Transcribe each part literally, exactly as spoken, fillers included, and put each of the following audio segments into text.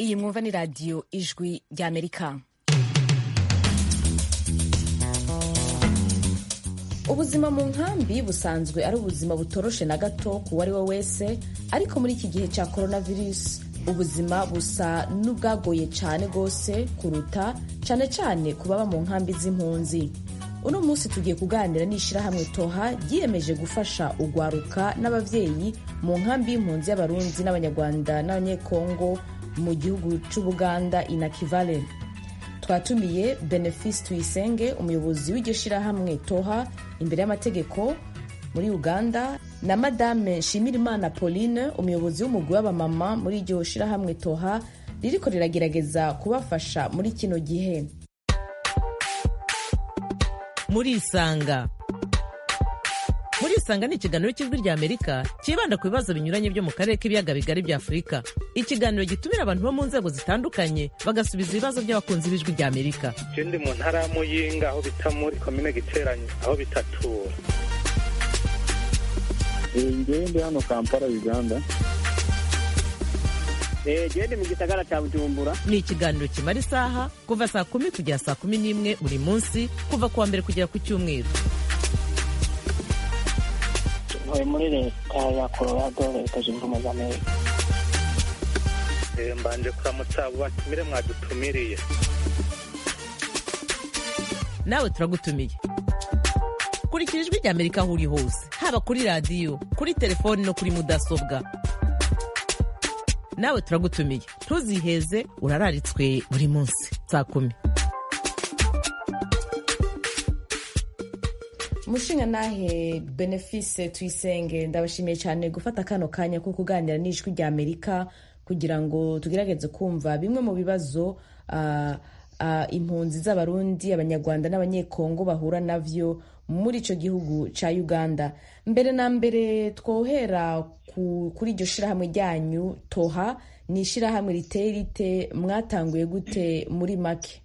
iyi mwumva ni radiyo ijwi ry'Amerika. Ubuzima mu nkambi busanzwe ari ubuzima butoroshe na gato ku wari we wese, ariko muri iki gihe cya coronavirus ubuzima busa n'ubwagoye cyane rwose kuruta cyane cyane ku baba mu nkambi z'impunzi. Uno munsi tugiye kuganira n'ishirahamwe Toha ryiyemeje gufasha ugwaruka n'abavyeyi mu nkambi y'impunzi y'abarundi n'abanyarwanda n'abanyekongo mu gihugu c'Ubuganda Inakivale. Twatumiye Benefice Tuyisenge, umuyobozi w'iryo shirahamwe Toha imbere y'amategeko muri Uganda, na Madame Nshimirimana Pauline, umuyobozi w'umugwi w'abamama muri iryo shirahamwe Toha ririko riragerageza kubafasha muri kino gihe. Muri Isanga. Muri Isanga ni ikiganiro cy'ijwi ry'Amerika kibanda ku bibazo binyuranye byo mu karere k'ibiyaga bigari bya Afurika. Ikiganiro gitumira abantu bo mu nzego zitandukanye bagasubiza ibibazo by'abakunzi b'ijwi ry'Amerika. Je ndi mu ntara ya Muyinga aho bita muri komine Giteranyi aho bitatura. Ngewe ndi hano Kampala Uganda. Jende mu gisagara cya Bujumbura. Ni ikiganiro kimara isaha kuva saa kumi kugera saa kumi n'imwe buri munsi kuva kuwa mbere kugera ku cyumweru. Ntuye muri leta ya Colorado, leta zunze ubumwe za Amerika. Eh, mbanje kuramutsa abo batumire mwadutumiriye. Nawe turagutumiye. Kurikira ijwi ry'Amerika aho uri hose, haba kuri radiyo, kuri telefoni no kuri mudasobwa. Nawe turagutumiye, ntuziheze, urararitswe buri munsi saa kumi. Mushinga nahe Benefice Tuyisenge, ndabashimiye cyane gufata kano kanya ko kuganira n'ijwi ry'Amerika kugira ngo tugerageze kumva bimwe mu bibazo uh, uh, impunzi z'abarundi, abanyarwanda n'abanyekongo bahura navyo muri ico gihugu ca Uganda. Mbere na mbere twohera ku, kuri iryo shirahamwe ryanyu Toha, ni ishirahamwe riteye rite, mwatanguye gute muri make?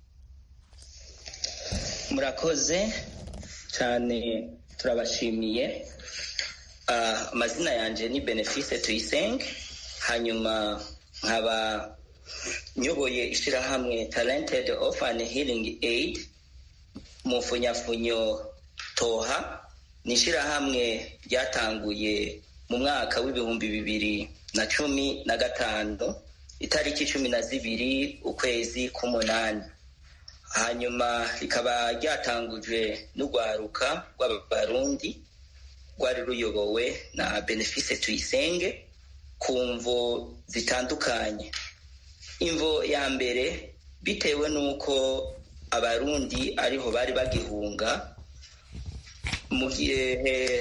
Murakoze cyane, turabashimiye. Uh, amazina yanje ni Benefice Tuyisenge, hanyuma nkaba nyoboye ishirahamwe Talented Orphan Healing Aid, mu funyafunyo Toha. Ni ishirahamwe ryatanguye mu mwaka w'ibihumbi bibiri na cumi na gatanu itariki cumi na zibiri ukwezi k'umunani. Hanyuma rikaba ryatangujwe n'ugwaruka rw'abarundi rwari ruyobowe na Benefice Tuyisenge ku mvo zitandukanye. Imvo ya mbere bitewe n'uko abarundi ariho bari bagihunga mu gihe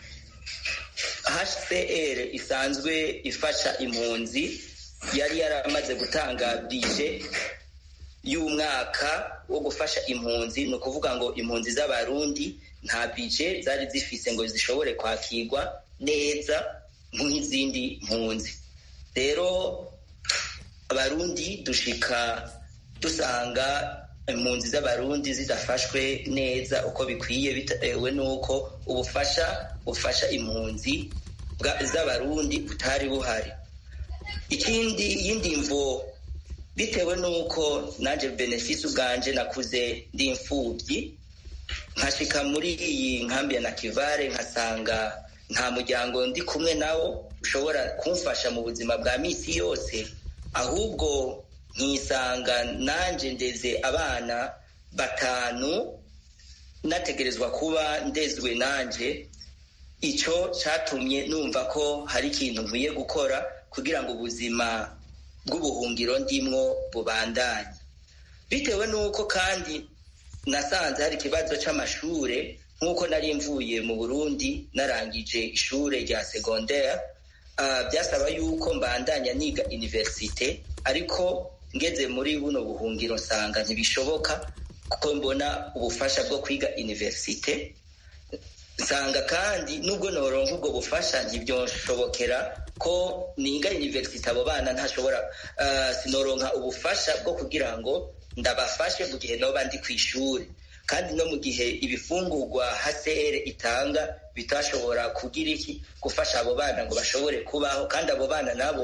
H C R isanzwe ifasha impunzi yari yaramaze gutanga bije y'umwaka wo gufasha impunzi. Ni ukuvuga ngo impunzi z'abarundi nta bije zari zifise ngo zishobore kwakirwa neza nk'izindi mpunzi. Rero abarundi dushika dusanga impunzi z'abarundi zidafashwe neza uko bikwiye, bitewe n'uko ubufasha bufasha impunzi z'abarundi butari buhari. Ikindi yindi mvo bitewe n'uko nanje Benefice ubwanje nakuze ndi imfubyi, nkashika muri iyi nkambi ya Nakivale nkasanga nta muryango ndi kumwe nawo ushobora kumfasha mu buzima bwa misi yose, ahubwo nkisanga nanje ndeze abana batanu nategerezwa kuba ndezwe nanje. Ico catumye numva ko hari ikintu nkwiye gukora kugira ngo ubuzima bw'ubuhungiro ndimwo bubandanye. Bitewe n'uko kandi nasanze hari ikibazo c'amashure, nk'uko nari mvuye mu Burundi narangije ishure rya secondaire, uh, byasaba yuko mbandanya niga universite, ariko ngeze muri buno buhungiro nsanga ntibishoboka kuko mbona ubufasha bwo kwiga universite. Nsanga kandi nubwo noronka ubwo bufasha ntibyonshobokera ko niga universite, abo bana ntashobora uh, sinoronka ubufasha bwo kugira ngo ndabafashe mu gihe noba ndi kw'ishuri, kandi no mu gihe ibifungurwa H C R itanga bitashobora kugira iki gufasha abo bana ngo bashobore kubaho, kandi abo bana nabo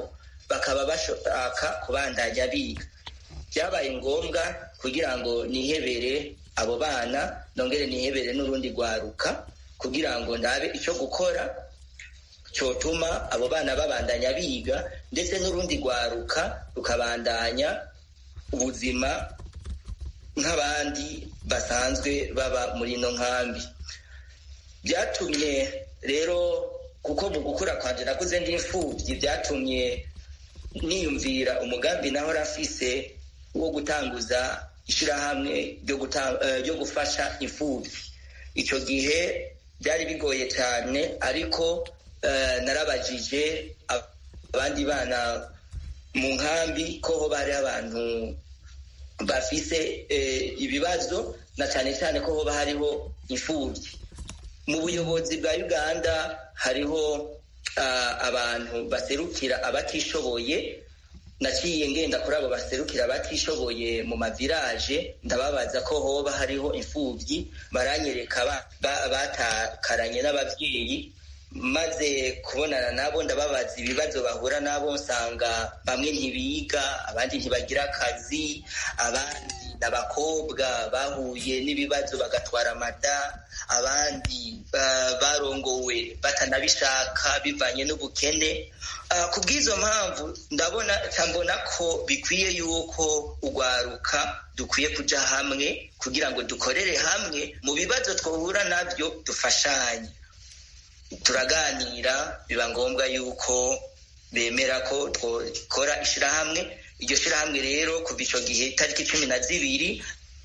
bakaba bashaka kubandanya biga. Byabaye ngombwa kugira ngo nihebere abo bana nongere nihebere n'urundi rwaruka kugira ngo ndabe icyo gukora cyotuma abo bana babandanya biga ndetse n'urundi rwaruka rukabandanya ubuzima nk'abandi basanzwe baba muri ino nkambi. Byatumye rero kuko mu gukura kwanje nakuze ndi imfubyi, byatumye niyumvira umugambi naho rafise wo gutanguza ishirahamwe ryo gufasha imfubyi. Icyo gihe byari bigoye cyane, ariko uh, narabajije abandi bana mu nkambi ko ho bari abantu bafise uh, ibibazo, na cyane cyane ko hoba hariho imfubyi. Mu buyobozi bwa Uganda hariho uh, abantu baserukira abatishoboye. Naciye ngenda kuri abo baserukira abatishoboye mu mavirage, ndababaza ko hoba hariho imfubyi, baranyereka batakaranye n'ababyeyi. Maze kubonana nabo ndababaza ibibazo bahura nabo, nsanga bamwe ntibiga, abandi ntibagira akazi, abandi n'abakobwa bahuye n'ibibazo bagatwara amada, abandi uh, barongowe batanabishaka bivanye n'ubukene. Uh, ku bw'izo mpamvu ndabona tambona ko bikwiye yuko ugwaruka dukwiye kuja hamwe kugira ngo dukorere hamwe mu bibazo twahura nabyo, dufashanye. Turaganira, biba ngombwa yuko bemera ko twakora ishirahamwe. Iryo shirahamwe rero kuva ico gihe tariki cumi na zibiri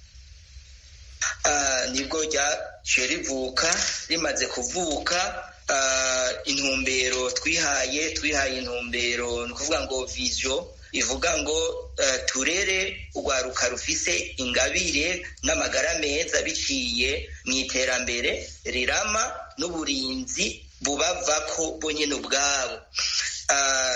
uh, nibwo ryaciye rivuka. Rimaze kuvuka, uh, intumbero twihaye twihaye intumbero ni ukuvuga ngo vision ivuga ngo uh, turere urwaruka rufise ingabire n'amagara meza biciye mu iterambere rirama n'uburinzi bubavako bonyene ubwabo. Uh,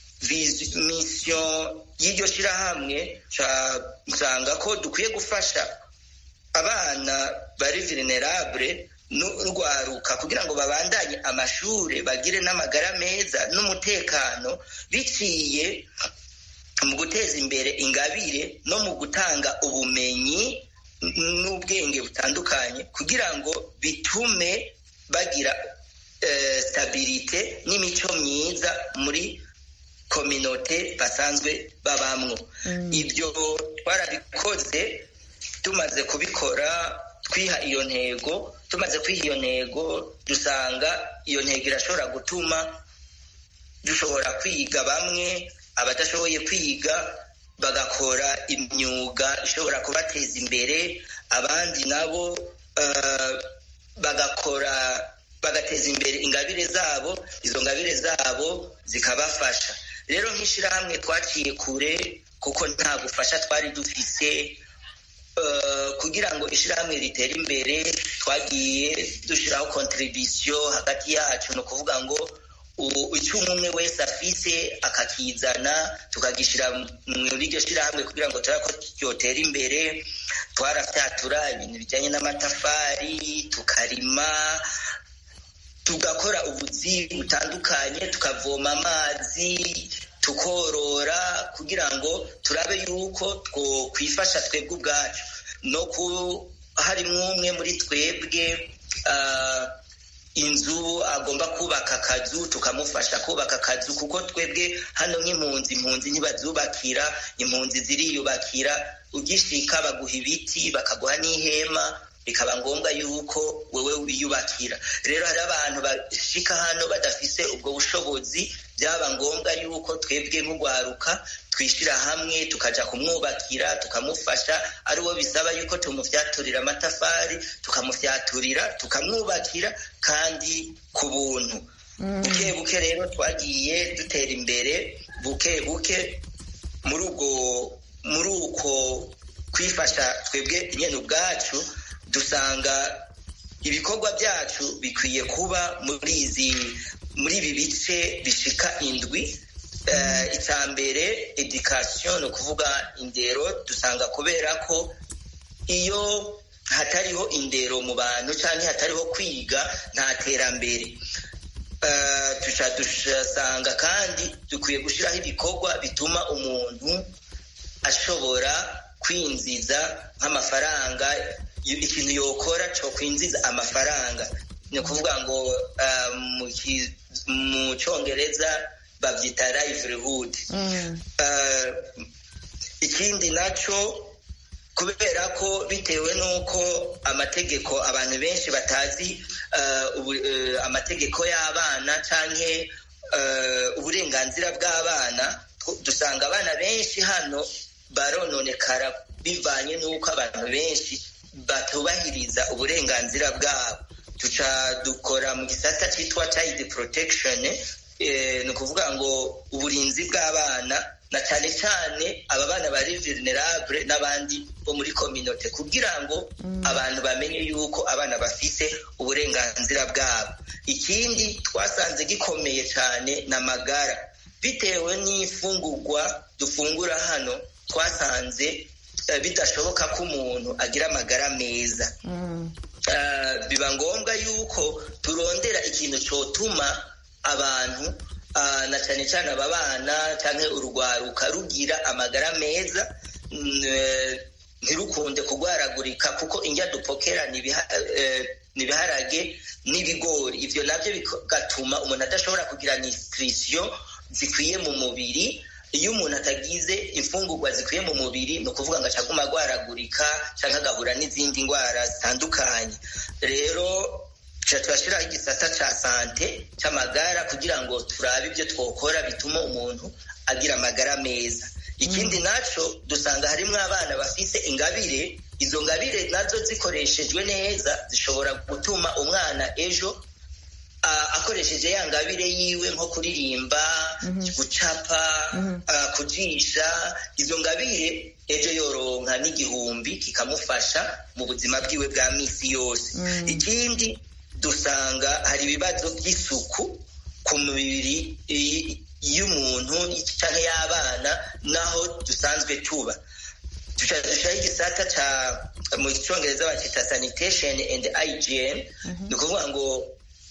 mission y'iryo shirahamwe nsanga ko dukwiye gufasha abana bari vulnerable n'urwaruka kugira ngo babandanye amashure, bagire n'amagara meza n'umutekano, biciye mu guteza imbere ingabire no mu gutanga ubumenyi n'ubwenge butandukanye kugira ngo bitume bagira uh, stabilite n'imico myiza muri kominote basanzwe babamwo. Mm. Ibyo twarabikoze, tumaze kubikora twiha iyo ntego. Tumaze kwiha iyo ntego, dusanga iyo ntego irashobora gutuma dushobora kwiga, bamwe abadashoboye kwiga bagakora imyuga ishobora kubateza imbere, abandi nabo uh, bagakora bagateza imbere ingabire zabo, izo ngabire zabo zikabafasha. Rero nk'ishirahamwe twaciye kure kuko nta gufasha twari dufise. Uh, kugira ngo ishirahamwe ritere imbere, twagiye dushiraho contribution hagati yacu, no kuvuga ngo icyo umwe wese afise akakizana tukagishira muri iryo shirahamwe kugira ngo turako cyotera imbere. Twarafyatura ibintu bijanye n'amatafari, tukarima, tugakora ubuzi butandukanye, tukavoma amazi, tukorora, kugira ngo turabe yuko two kwifasha twebwe ubwacu. No ku harimwo umwe muri twebwe uh, inzu agomba kubaka akazu, tukamufasha kubaka akazu, kuko twebwe hano nk'impunzi impunzi ntibazubakira, impunzi ziriyubakira. Ugishika baguha ibiti, bakaguha n'ihema, bikaba ngombwa yuko wewe wiyubakira. Rero hari abantu bashika hano badafise ubwo bushobozi, byaba ngombwa yuko twebwe nk'ugwaruka twishira hamwe tukaja kumwubakira, tukamufasha. Ari wo bisaba yuko tumufyaturira amatafari, tukamufyaturira, tukamwubakira, kandi ku buntu. Mm. Buke buke rero twagiye dutera imbere buke buke muri ubwo muri uko kwifasha twebwe nyene ubwacu. Dusanga ibikorwa byacu bikwiye kuba muri izi muri ibi bice bishika indwi. Uh, icambere education, no kuvuga indero. Dusanga kubera ko iyo hatariho indero mu bantu canke hatariho kwiga, nta terambere. tuca dusanga kandi dukwiye gushyiraho ibikorwa bituma umuntu ashobora kwinjiza nk'amafaranga, ikintu yokora cyo kwinjiza amafaranga. Ni ukuvuga ngo mu cyongereza babyita livelihood. Ikindi nacyo, kubera ko bitewe n'uko amategeko abantu benshi batazi amategeko y'abana cyangwa uburenganzira bw'abana, dusanga abana benshi hano barononekara bivanye n'uko abantu benshi batubahiriza uburenganzira bwabo. Tuca dukora mu gisata cyitwa child protection, ni ukuvuga ngo uburinzi bw'abana, na cyane cyane aba bana bari vulnerable n'abandi bo muri community, kugira ngo abantu bamenye yuko abana bafise uburenganzira bwabo. Ikindi twasanze gikomeye cyane n'amagara, bitewe n'ifungurwa dufungura hano, twasanze bidashoboka ko umuntu agira amagara meza. Biba ngombwa yuko turondera ikintu cyotuma abantu na cyane cyane aba bana cyangwa urugwaruka rugira amagara meza, ntirukunde kugwaragurika, kuko indya dupokera ni ibiharage n'ibigori. Ibyo nabyo bigatuma umuntu adashobora kugira nutrition zikwiye mu mubiri. Iyo umuntu atagize imfungurwa zikwiye mu mubiri, ni ukuvuga ngo acaguma agwaragurika cyangwa agahura n'izindi ndwara zitandukanye. Rero turashyiraho igisata cya sante cy'amagara kugira ngo turabe ibyo twokora bituma umuntu agira amagara meza. Ikindi nacyo dusanga harimo abana bafise ingabire, izo ngabire nazo zikoreshejwe neza zishobora gutuma umwana ejo akoresheje ya ngabire yiwe nko kuririmba, gucapa, kujisha, izo ngabire ejo yoronka n'igihumbi kikamufasha mu buzima bwiwe bwa misi yose. Ikindi dusanga hari ibibazo by'isuku ku mubiri y'umuntu cyangwa y'abana naho dusanzwe tuba. Dushaka igisata cya mu cyongereza bakita sanitation and hygiene, ni ukuvuga ngo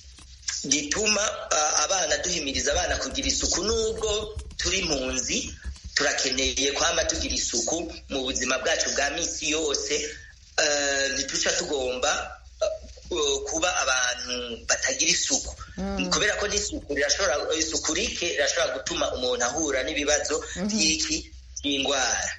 gituma abana duhimiriza abana kugira isuku. Nubwo turi mu nzi, turakeneye kwama tugira isuku mu buzima bwacu bwa misi yose. Ntituca tugomba kuba abantu batagira isuku, kubera ko n'isuku rirashobora isuku rike rirashobora gutuma umuntu ahura n'ibibazo by'iki by'indwara.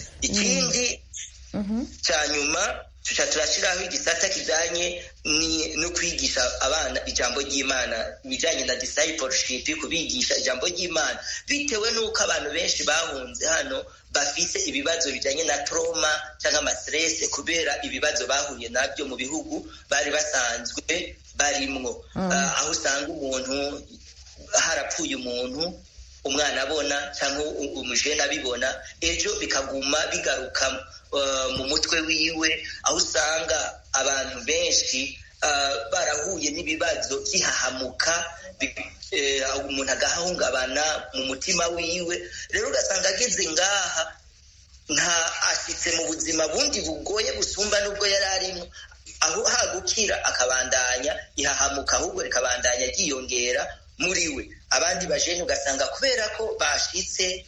Ikindi cya nyuma tuca turashyiraho igisata kijyanye no kwigisha abana ijambo ry'Imana, ibijyanye na discipleship, kubigisha ijambo ry'Imana, bitewe n'uko abantu benshi bahunze hano bafite ibibazo bijyanye na trauma cyangwa amastress kubera ibibazo bahuye nabyo mu bihugu bari basanzwe barimwo. Aho usanga umuntu harapfuye umuntu, umwana abona cyangwa umujene abibona, ejo bikaguma bigaruka mu mutwe wiwe, aho usanga abantu benshi barahuye n'ibibazo by'ihahamuka, umuntu agahungabana mu mutima wiwe. Rero ugasanga ageze ngaha nta ashyitse mu buzima bundi bugoye busumba n'ubwo yari arimo, aho hagukira akabandanya ihahamuka ahubwo rikabandanya ryiyongera muri we. Abandi bajene ugasanga kubera ko bashyitse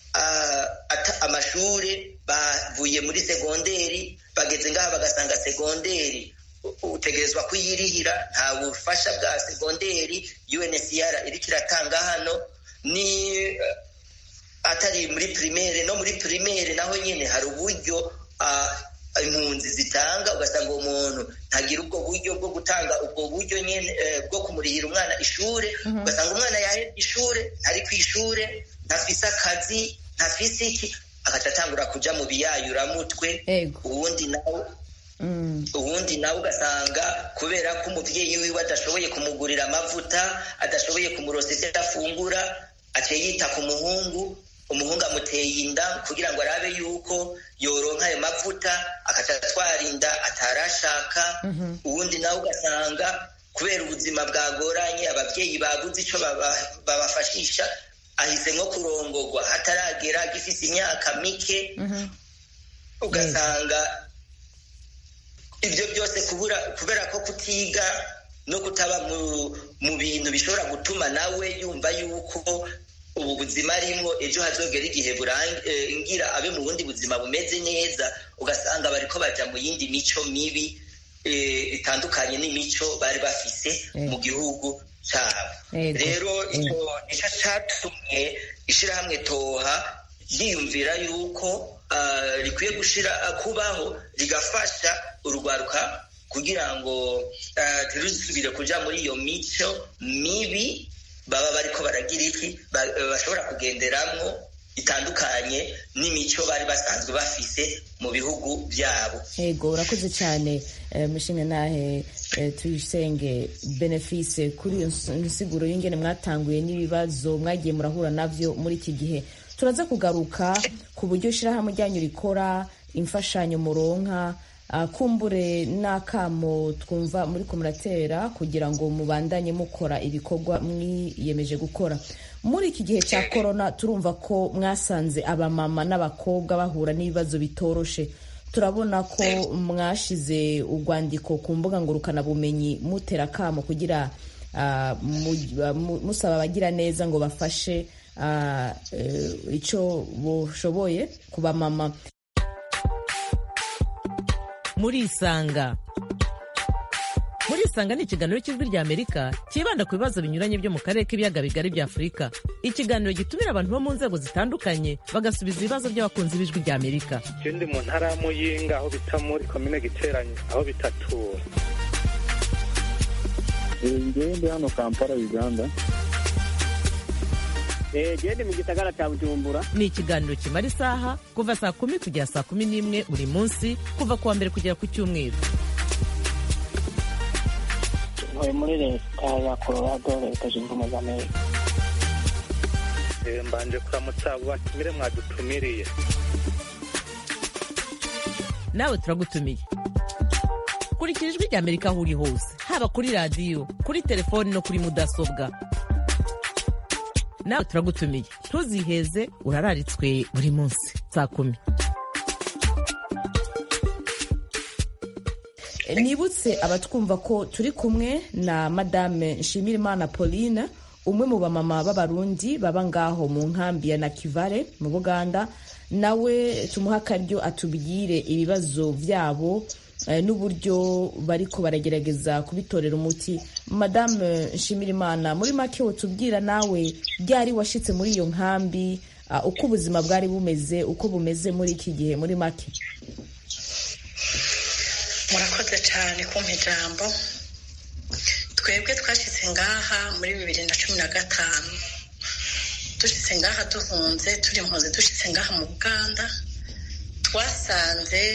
amashuri, bavuye muri segonderi, bageze ngaha bagasanga segonderi utegerezwa kuyirihira, nta bufasha bwa segonderi U N C R iriko iratanga hano, ni atari muri primaire. No muri primaire naho nyene hari uburyo impunzi zitanga, ugasanga umuntu ntagira ubwo buryo bwo gutanga ubwo buryo nyene bwo kumurihira umwana ishure. Ugasanga umwana yahe ishure, ntari ku ishure, ntafise akazi, ntafise iki, agaca atangura kuja mu biyayuramutwe. Ubundi nawe ubundi nawe ugasanga kubera ko umubyeyi wiwe adashoboye kumugurira amavuta, adashoboye kumurosa ivyo adafungura, aciye yita ku muhungu, umuhungu amuteye inda kugira ngo arabe yuko yoronka ayo mavuta, akaca atwara inda atarashaka. Ubundi nawe ugasanga kubera ubuzima bwagoranye, ababyeyi babuze ico babafashisha, ahise nko kurongorwa hataragera agifise imyaka mike. Ugasanga ibyo byose kubura kubera ko kutiga no kutaba mu bintu bishobora gutuma nawe yumva yuko ubu buzima arimwo ejo hazogera igihe burangira abe mu bundi buzima bumeze neza, ugasanga bariko baja mu yindi mico mibi itandukanye n'imico bari bafise mu gihugu cyabo. Rero icyo nicyo cyatumye ishirahamwe Toha ryiyumvira yuko rikwiye gushira kubaho rigafasha urugwaruka kugira ngo ntirusubire kuja muri iyo mico mibi baba bariko baragira iki bashobora kugenderamwo itandukanye n'imico bari basanzwe bafise mu bihugu byabo. Yego, urakoze cyane mushinga nahe tuyisenge Benefice kuri iyo nsiguro y'ingene mwatanguye n'ibibazo mwagiye murahura navyo muri iki gihe. Turaza kugaruka ku buryo ishirahamwe ryanyu rikora, imfashanyo muronka, kumbure n'akamo twumva muri ko muratera kugira ngo mubandanye mukora ibikorwa mwiyemeje gukora. Muri iki gihe cya corona turumva ko mwasanze abamama n'abakobwa bahura n'ibibazo bitoroshe. Turabona ko mwashize urwandiko ku mbuga ngurukana bumenyi mutera akamo kugira uh, musaba abagira neza ngo bafashe uh, uh, ico boshoboye ku bamama. Muri Isanga. Muri Isanga ni ikiganiro cy'ijwi rya Amerika kibanda ku bibazo binyuranye byo mu karere k'ibiyaga bigari bya Afurika. Ikiganiro gitumira abantu bo mu nzego zitandukanye bagasubiza ibibazo by'abakunzi b'ijwi rya Amerika. Ikindi mu ntara ya Muyinga aho bita muri komine Giteranyi aho bitatura. Ngende hano Kampala Uganda. Eh gende mu gisagara cya Bujumbura. Ni ikiganiro kimara isaha kuva saa kumi kugera saa kumi n'imwe buri munsi kuva kuwa mbere kugera ku cyumweru. muri leta ya Colorado leta zunze ubumwe za Amerika. Mbanje kuramutsa abo batumire mwadutumiriye. Nawe turagutumiye. Kurikira ijwi rya Amerika aho uri hose, haba kuri radio, kuri telefoni no kuri mudasobwa. Nawe turagutumiye. Ntuziheze, urararitswe buri munsi saa kumi. Nibutse abatwumva ko turi kumwe na Madame Nshimirimana Pauline, umwe mu bamama b'abarundi baba ngaho mu nkambi ya Nakivale mu Buganda. Nawe tumuha akaryo atubwire ibibazo vyabo eh, n'uburyo bariko baragerageza kubitorera umuti. Madame Nshimirimana, muri make utubwira nawe byari washitse muri iyo nkambi, uh, uko ubuzima bwari bumeze, uko bumeze muri iki gihe muri make. Murakoze cyane kumpa ijambo. Twebwe twashitse ngaha muri bibiri na cumi na gatanu. Dushitse ngaha duhunze, turi impunzi dushitse ngaha mu Buganda. Twasanze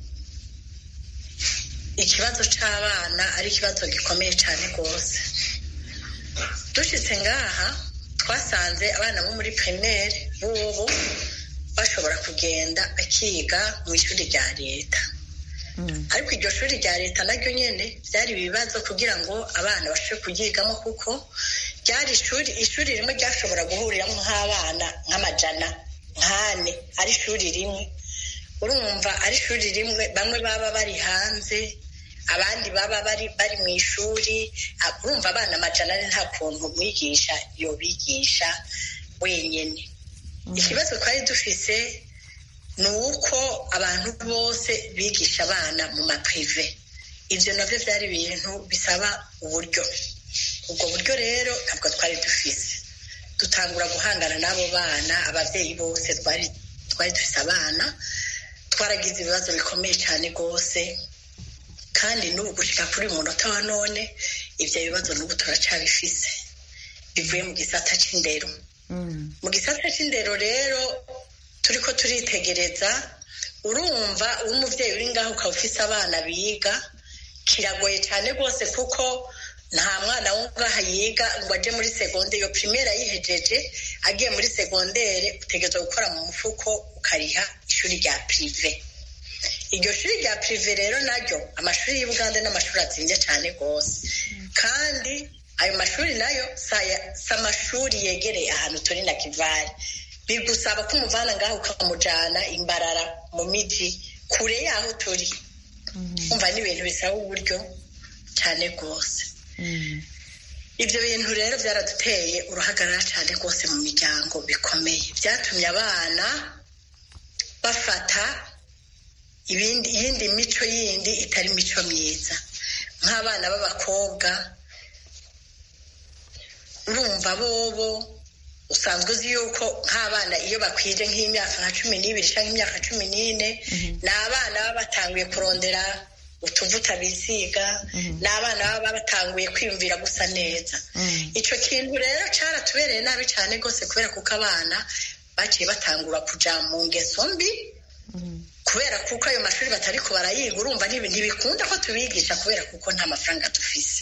ikibazo c'abana ari ikibazo gikomeye cyane rwose. Dushitse ngaha twasanze abana bo muri primaire bubu bashobora kugenda bakiga mu ishuri rya leta. Ariko iryo shuri rya leta naryo nyene byari ibibazo kugira ngo abana bashobore kuryigamo, kuko ryari ishuri ishuri rimwe ryashobora guhuriramo nk'abana nk'amajana nkane ari ishuri rimwe. Urumva ari ishuri rimwe, bamwe baba bari hanze, abandi baba bari bari mu ishuri. Urumva abana amajana ari nta kuntu mwigisha yo bigisha wenyene. Ikibazo twari dufise nuko abantu bose bigisha abana mu maprive. Ivyo navyo vyari ibintu bisaba uburyo. Ubwo buryo rero ntabwo twari dufise. Dutangura guhangana n'abo bana, abavyeyi bose twari twari dufise abana. Twaragize ibibazo bikomeye cyane rwose, kandi n'ubu gushika kuri umunota wa none ivyo bibazo n'ubu turacabifise bivuye mu gisata c'indero. Mu gisata c'indero rero turiko turitegereza, urumva umuvyeyi uri ngaho ukaba ufise abana biga, kiragoye cyane rwose kuko nta mwana wo ngaha yiga ngo aje muri segondere. Iyo primaire yihejeje agiye muri segondere utegerezwa gukora mu mufuko ukariha ishuri rya prive. Iryo shuri rya prive rero naryo amashuri y'Ubuganda n'amashuri azinze cyane rwose, kandi ayo mashuri nayo sa amashuri yegereye ahantu turi na Kivale. Bigusaba ko umuvana ngaho ukamujana Imbarara mu miji kure yaho turi. Umva ni ibintu bisaba uburyo cyane rwose. ibyo bintu rero byaraduteye uruhagarara cyane rwose mu miryango bikomeye, byatumye abana bafata ibindi iyindi mico yindi itari mico myiza. Nk'abana b'abakobwa urumva bobo usanzwe uzi yuko nk'abana iyo bakwije nk'imyaka nka cumi n'ibiri cyangwa imyaka cumi n'ine ni abana baba batanguye kurondera utuvuta bisiga, ni abana baba batanguye kwiyumvira gusa neza. Icyo kintu rero cyaratubereye nabi cyane rwose, kubera kuko abana baciye batangura kuja mu ngeso mbi, kubera kuko ayo mashuri batari ko barayiga. Urumva ntibikunda ko tubigisha kubera kuko nta mafaranga dufise.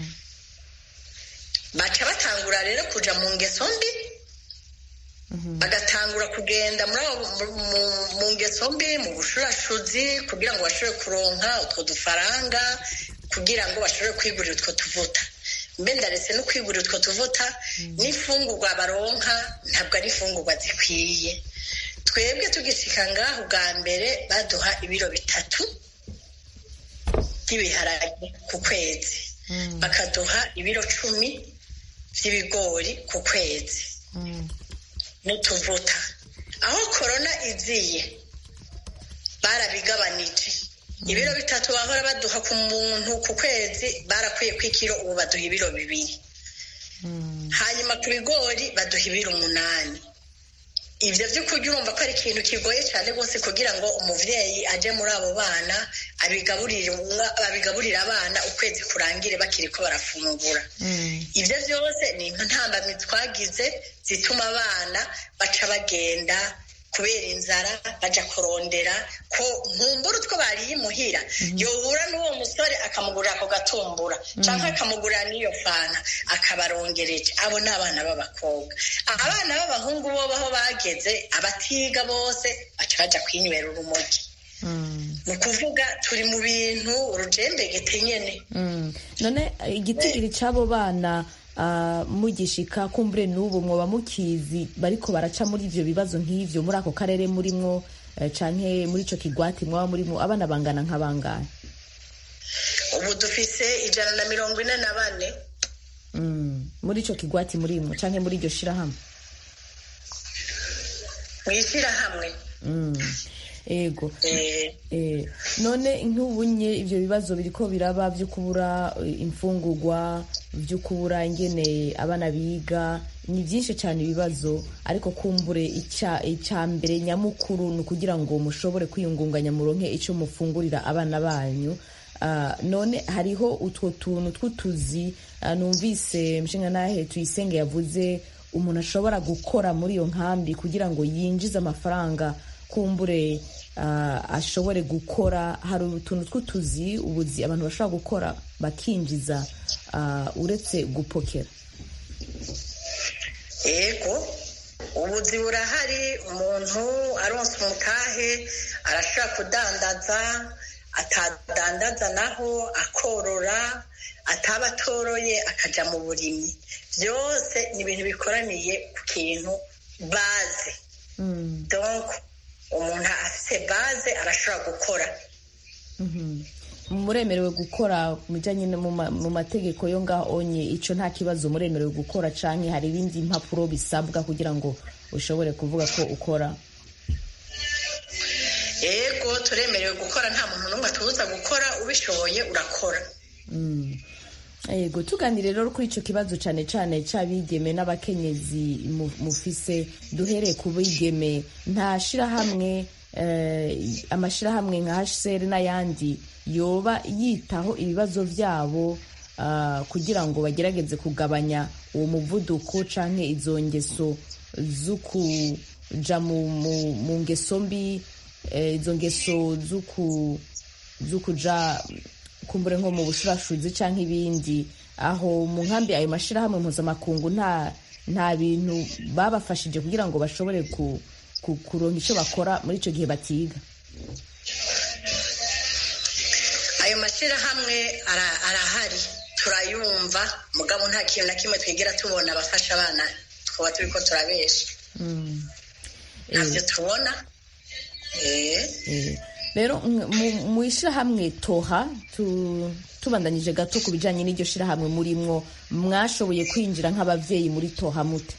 Baca batangura rero kuja mu ngeso mbi, bagatangura kugenda mu ngeso mbi, mu bushurashuzi, kugira ngo bashobore kuronka utwo dufaranga, kugira ngo bashobore kwigurira utwo tuvuta. Mbe ndaretse no kwigurira utwo tuvuta, n'imfungurwa baronka ntabwo ari imfungurwa zikwiye. Twebwe tugishika ngaho bwa mbere baduha ibiro bitatu by'ibiharage ku kwezi, bakaduha ibiro cumi by'ibigori ku kwezi n'utuvuta. Aho korona iziye barabigabanije, ibiro bitatu bahora baduha ku muntu ku kwezi barakwiye ku ikiro, ubu baduha ibiro bibiri. Hanyuma ku bigori baduha ibiro umunani. Ibyo by'ukuri urumva ko ari ikintu kigoye cyane rwose kugira ngo umuvyeyi aje muri abo bana abigaburire abigaburire abana ukwezi kurangire bakiri ko barafungura. Ibyo byose ni intambamyi twagize zituma abana baca bagenda kubera inzara, baja kurondera ko nkumbura utwo bariye imuhira, yohura n'uwo musore akamugurira ako gatumbura canke akamugurira n'iyo fana akabarongereje. Abo ni abana b'abakobwa. Abana b'abahungu bo baho bageze, abatiga bose baca baja kwinywera urumogi. Ni ukuvuga turi mu bintu urujembegete nyene. None igitigiri c'abo bana Uh, mugishika kumbure n'ubu mwoba mukizi bariko baraca muri ivyo bibazo nk'ivyo muri ako karere murimwo, uh, canke muri ico kigwati mwaba murimwo, abana bangana nka bangahe? Ubu dufise ijana na mirongo ine na bane. Mm. Muri ico kigwati murimwo canke muri iryo shirahamwe? Mw'ishirahamwe. Mm. Ego. Eh. Eh. None nk'ubunye ivyo bibazo biriko biraba vyo kubura imfungurwa, vyo kubura ingene abana biga, ni byinshi cyane ibibazo, ariko kumbure ica ica mbere nyamukuru no kugira ngo mushobore kwiyungunganya muronke ico mufungurira abana banyu. Uh, none hariho utwo tuntu tw'utuzi uh, numvise mshinga nahe Tuyisenge yavuze umuntu ashobora gukora muri iyo nkambi kugira ngo yinjize amafaranga kumbure uh, ashobore gukora. Hari utuntu tw'utuzi ubuzi abantu bashobora gukora bakinjiza uh, uretse gupokera. Ego ubuzi burahari, umuntu aronse umutahe arashaka kudandaza, atadandaza naho akorora, ataba atoroye akaja mu burimyi. Byose ni ibintu bikoraniye ku kintu baze. Mm. Donc umuntu afite baze arashobora gukora. Mhm. Muremerewe gukora mujanye mu mategeko yo ngaho onye, ico nta kibazo muremerewe gukora canke hari ibindi impapuro bisabwa kugira ngo ushobore kuvuga ko ukora? Ego turemerewe gukora, nta muntu n'umwe atubuza gukora, ubishoboye urakora. Mm. Ego tuganire rero kuri ico kibazo cane cane c'abigeme n'abakenyezi mufise. Duhereye ku bigeme, nta shirahamwe eh, amashirahamwe nka H C R n'ayandi yoba yitaho ibibazo vyabo uh, kugira ngo bagerageze kugabanya uwo muvuduko canke izo ngeso zukuja mu, mu, mu ngeso mbi, eh, izo ngeso zuku zukuja kumbure nko mu bushurashuzi canke ibindi. Aho mu nkambi ayo mashirahamwe mpuzamakungu nta nta bintu babafashije kugira ngo bashobore ku, ku kuronka ico bakora muri ico gihe batiga? Ayo mashirahamwe arahari, turayumva, mugabo nta kintu na kimwe twigera tubona bafasha abana twaba turiko turabesha. Mm. Navyo tubona. Eh. Eh. rero mu ishyirahamwe toha tubandanyije gato ku bijyanye n'iryo shyirahamwe murimwo mwashoboye kwinjira nk'ababyeyi muri toha mute?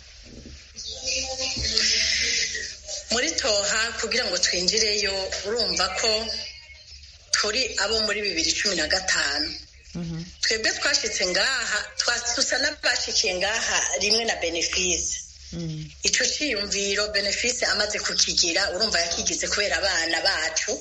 muri toha kugira ngo twinjireyo urumva ko turi abo muri bibiri cumi na gatanu twebwe twashyitse ngaha dusa n'abashikiye ngaha rimwe na benefisi icyo cyiyumviro benefisi amaze kukigira urumva yakigize kubera abana bacu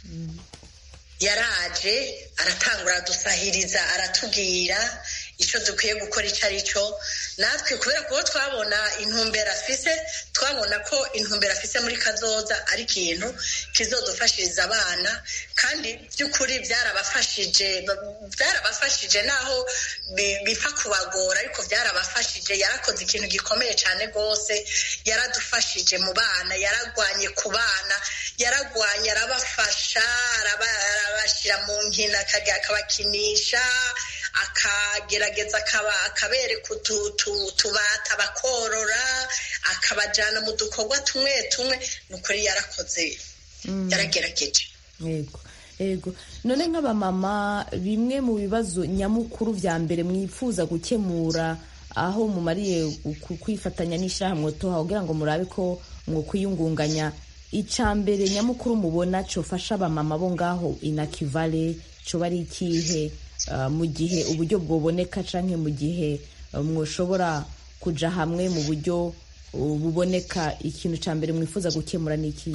yaraje aratangura adusahiriza aratubwira icyo dukwiye gukora icyo ari cyo natwe kubera ko twabona intumbero afise twabona ko intumbero afise muri kazoza ari ikintu kizodufashiriza abana kandi by'ukuri byarabafashije byarabafashije naho bipfa kubagora ariko byarabafashije yarakoze ikintu gikomeye cyane rwose yaradufashije mu bana yaragwanye ku bana yaragwanye arabafasha arabashyira mu nkino akabakinisha akagerageza akabereka utubata bakorora akabajyana mu dukorwa tumwe tumwe ni ukuri yarakoze yaragerageje. yego yego none nk'abamama bimwe mu bibazo nyamukuru bya mbere mwifuza gukemura aho mumariye kwifatanya n'ishyirahamwe toha kugira ngo murabe ko mwo kwiyungunganya icya mbere nyamukuru mubona cyofasha abamama bo ngaho inakivale cyo bari ikihe mu gihe uburyo bwoboneka canke mu gihe mwoshobora kuja hamwe mu buryo buboneka ikintu ca mbere mwifuza gukemura niki?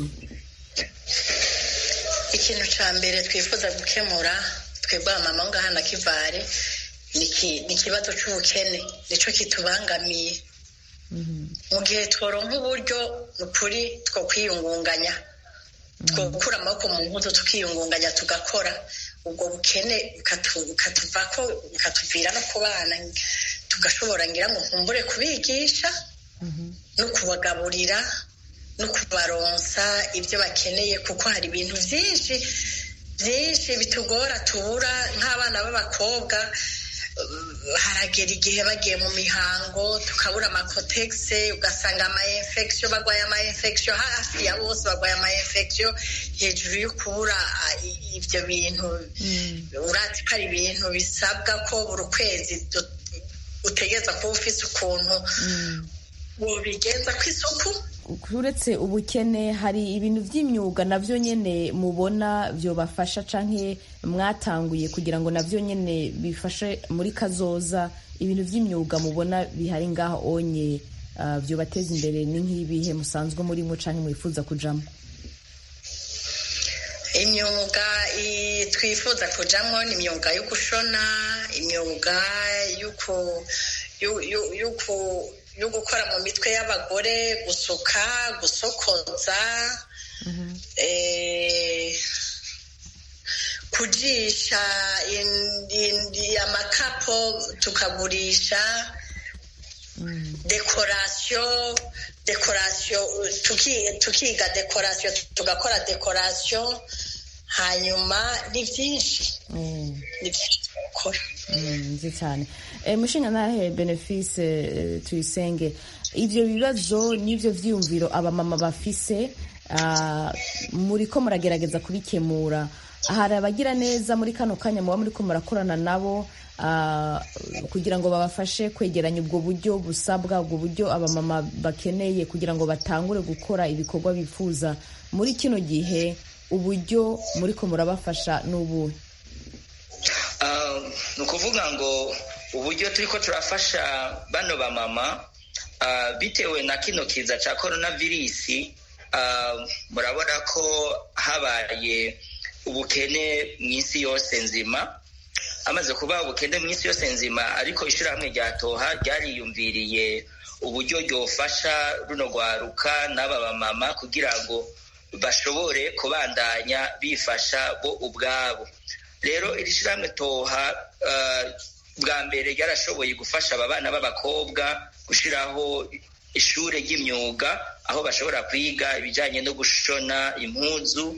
ikintu ca mbere twifuza gukemura twebwe abamama ngaha na Kivale ni ikibazo c'ubukene nico kitubangamiye. mu gihe tworonka uburyo nukuri two kwiyungunganya twokura amaboko mu mpuzu tukiyungunganya tugakora ubwo bukene bukatuvako bukatuvira no ku bana tugashobora ngira ngo nkumbure kubigisha no kubagaburira no kubaronsa ibyo bakeneye kuko hari ibintu byinshi byinshi bitugora tubura nk'abana b'abakobwa haragera igihe bagiye mu mihango tukabura amakotegise ugasanga ama-infection bagwaye ama-infection hafi ya bose bagwaye ama-infection hejuru yo kubura ibyo bintu urati ko ari ibintu bisabwa ko buri kwezi utegeza kuba ufise ukuntu wobigenza ku isuku. uretse ubukene hari ibintu by'imyuga navyo nyene mubona byobafasha canke mwatanguye kugira ngo navyo nyene bifashe muri kazoza ibintu by'imyuga mubona bihari ngaho onye uh, byobateza imbere ni nk'ibihe musanzwe muri mu canke mwifuza kujamo? imyuga twifuza kujamo ni imyuga yo gushona imyuga yuko yuko yo gukora mu mitwe y'abagore gusuka gusokoza kujisha amakapo tukagurisha dekorasiyo dekorasiyo tukiga dekorasiyo tugakora dekorasiyo hanyuma ni byinshi ni byinshi tugakora nzi cyane. mushinga nahe benefise tuyisenge ivyo bibazo n'ivyo vyiyumviro abamama bafise muri ko muragerageza kubikemura hari abagira neza muri kano kanya muba muri ko murakorana nabo kugira ngo babafashe kwegeranya ubwo buryo busabwa ubwo buryo abamama bakeneye kugira ngo batangure gukora ibikorwa bifuza muri kino gihe uburyo muri ko murabafasha n'ubuhe? ni ukuvuga ngo uburyo turi ko turafasha bano bamama bitewe na kino kiza cya coronavirus murabona ko habaye ubukene mu isi yose nzima amaze kuba ubukene mu isi yose nzima ariko ishyirahamwe rya toha ryariyumviriye uburyo ryofasha runo rwaruka n'aba bamama kugira ngo bashobore kubandanya bifasha bo ubwabo. rero iri shyirahamwe toha bwa mbere ryarashoboye gufasha aba bana b'abakobwa gushyiraho ishuri ry'imyuga aho bashobora kwiga ibijyanye no gushona impuzu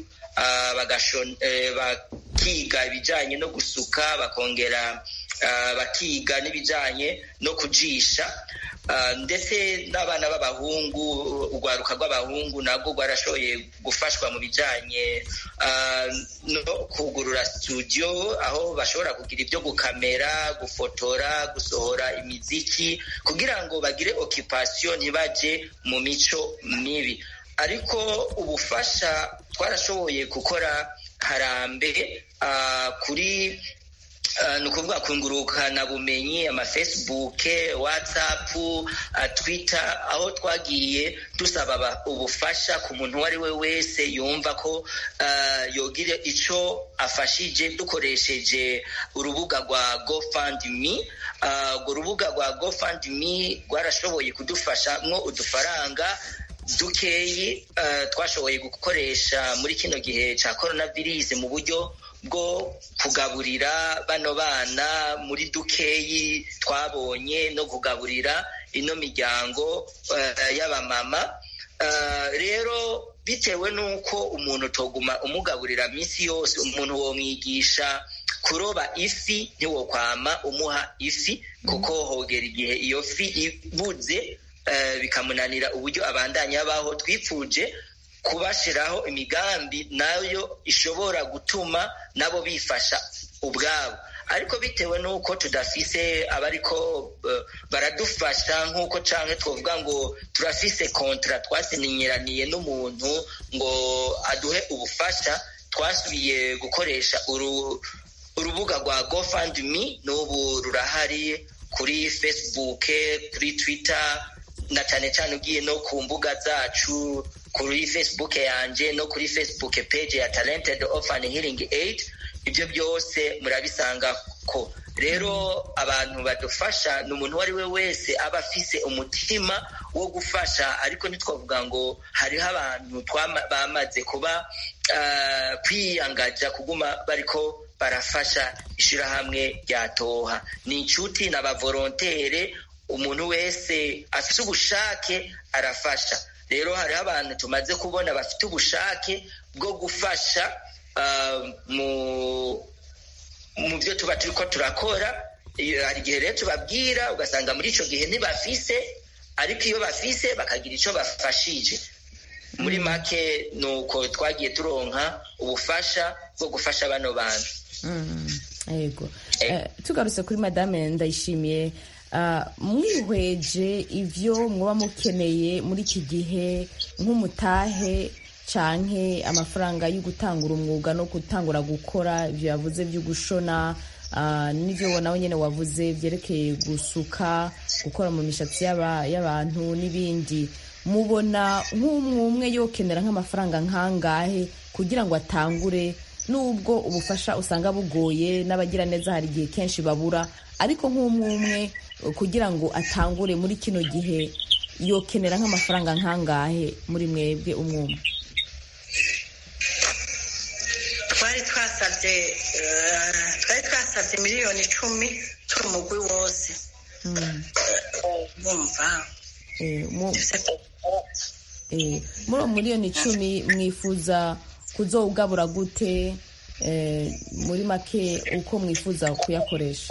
bakiga ibijyanye no gusuka bakongera bakiga n'ibijyanye no kujisha ndetse n'abana b'abahungu urwaruka rw'abahungu nabwo rwarashoboye gufashwa mu bijyanye no kugurura studio aho bashobora kugira ibyo gukamera gufotora gusohora imiziki kugira ngo bagire occupation ntibaje mu mico mibi ariko ubufasha twarashoboye gukora harambe kuri ni ukuvuga kungurukana bumenyi ama Facebook WhatsApp Twitter aho twagiye dusaba ubufasha ku muntu wari we wese yumva ko yogira ico afashije dukoresheje urubuga rwa GoFundMe urwo rubuga rwa GoFundMe rwarashoboye kudufasha mwo udufaranga dukeyi twashoboye gukoresha muri kino gihe ca coronavirus mu buryo bwo kugaburira bano bana muri dukeyi twabonye no kugaburira ino miryango y'abamama rero bitewe n'uko umuntu toguma umugaburira minsi yose umuntu womwigisha kuroba ifi ntiwokwama umuha ifi kuko hogera igihe iyo fi ibuze bikamunanira uburyo abandanya baho twipfuje kubashiraho imigambi nayo ishobora gutuma nabo bifasha ubwabo ariko bitewe nuko tudafise abariko uh, baradufasha nkuko canke twovuga ngo turafise kontra twasinyiraniye n'umuntu ngo aduhe ubufasha twasubiye gukoresha uru urubuga rwa GoFundMe n'ubu rurahari kuri Facebook kuri Twitter na cyane cyane ugiye no ku mbuga zacu kuri Facebook yanje no kuri Facebook page ya Talented Orphan Healing Aid ibyo byose murabisanga ko rero abantu badufasha n'umuntu wari we wese aba afise umutima wo gufasha ariko ntitwavuga ngo hariho abantu bamaze kuba uh, kwiyangaja kuguma bariko barafasha ishirahamwe ryatoha ni inshuti n'abavolontere umuntu wese afite ubushake arafasha rero hariho abantu tumaze kubona bafite ubushake bwo gufasha uh, mu mu byo tuba turiko turakora hari igihe rero tubabwira ugasanga muri ico gihe ntibafise ariko iyo bafise bakagira ico bafashije muri make nuko twagiye turonka ubufasha bwo gufasha bano bantu yego tugarutse kuri madame Ndayishimiye mwihweje ivyo mwoba mukeneye muri iki gihe nk'umutahe canke amafaranga yo gutangura umwuga no gutangura gukora ivyo yavuze byo gushona n'ivyo nawe nyene wavuze vyerekeye gusuka gukora mu mishatsi y'abantu n'ibindi mubona nk'umwe yokenera nk'amafaranga nkangahe kugira ngo atangure nubwo ubufasha usanga bugoye n'abagira neza hari igihe kenshi babura ariko nk'umwe kugira ngo atangure muri kino gihe yokenera nk'amafaranga nkangahe muri mwebwe umwumwe twari twasabye twari twasabye miliyoni icumi cy'umugwi wose bumva muri miliyoni icumi mwifuza kuzowugabura gute muri make uko mwifuza kuyakoresha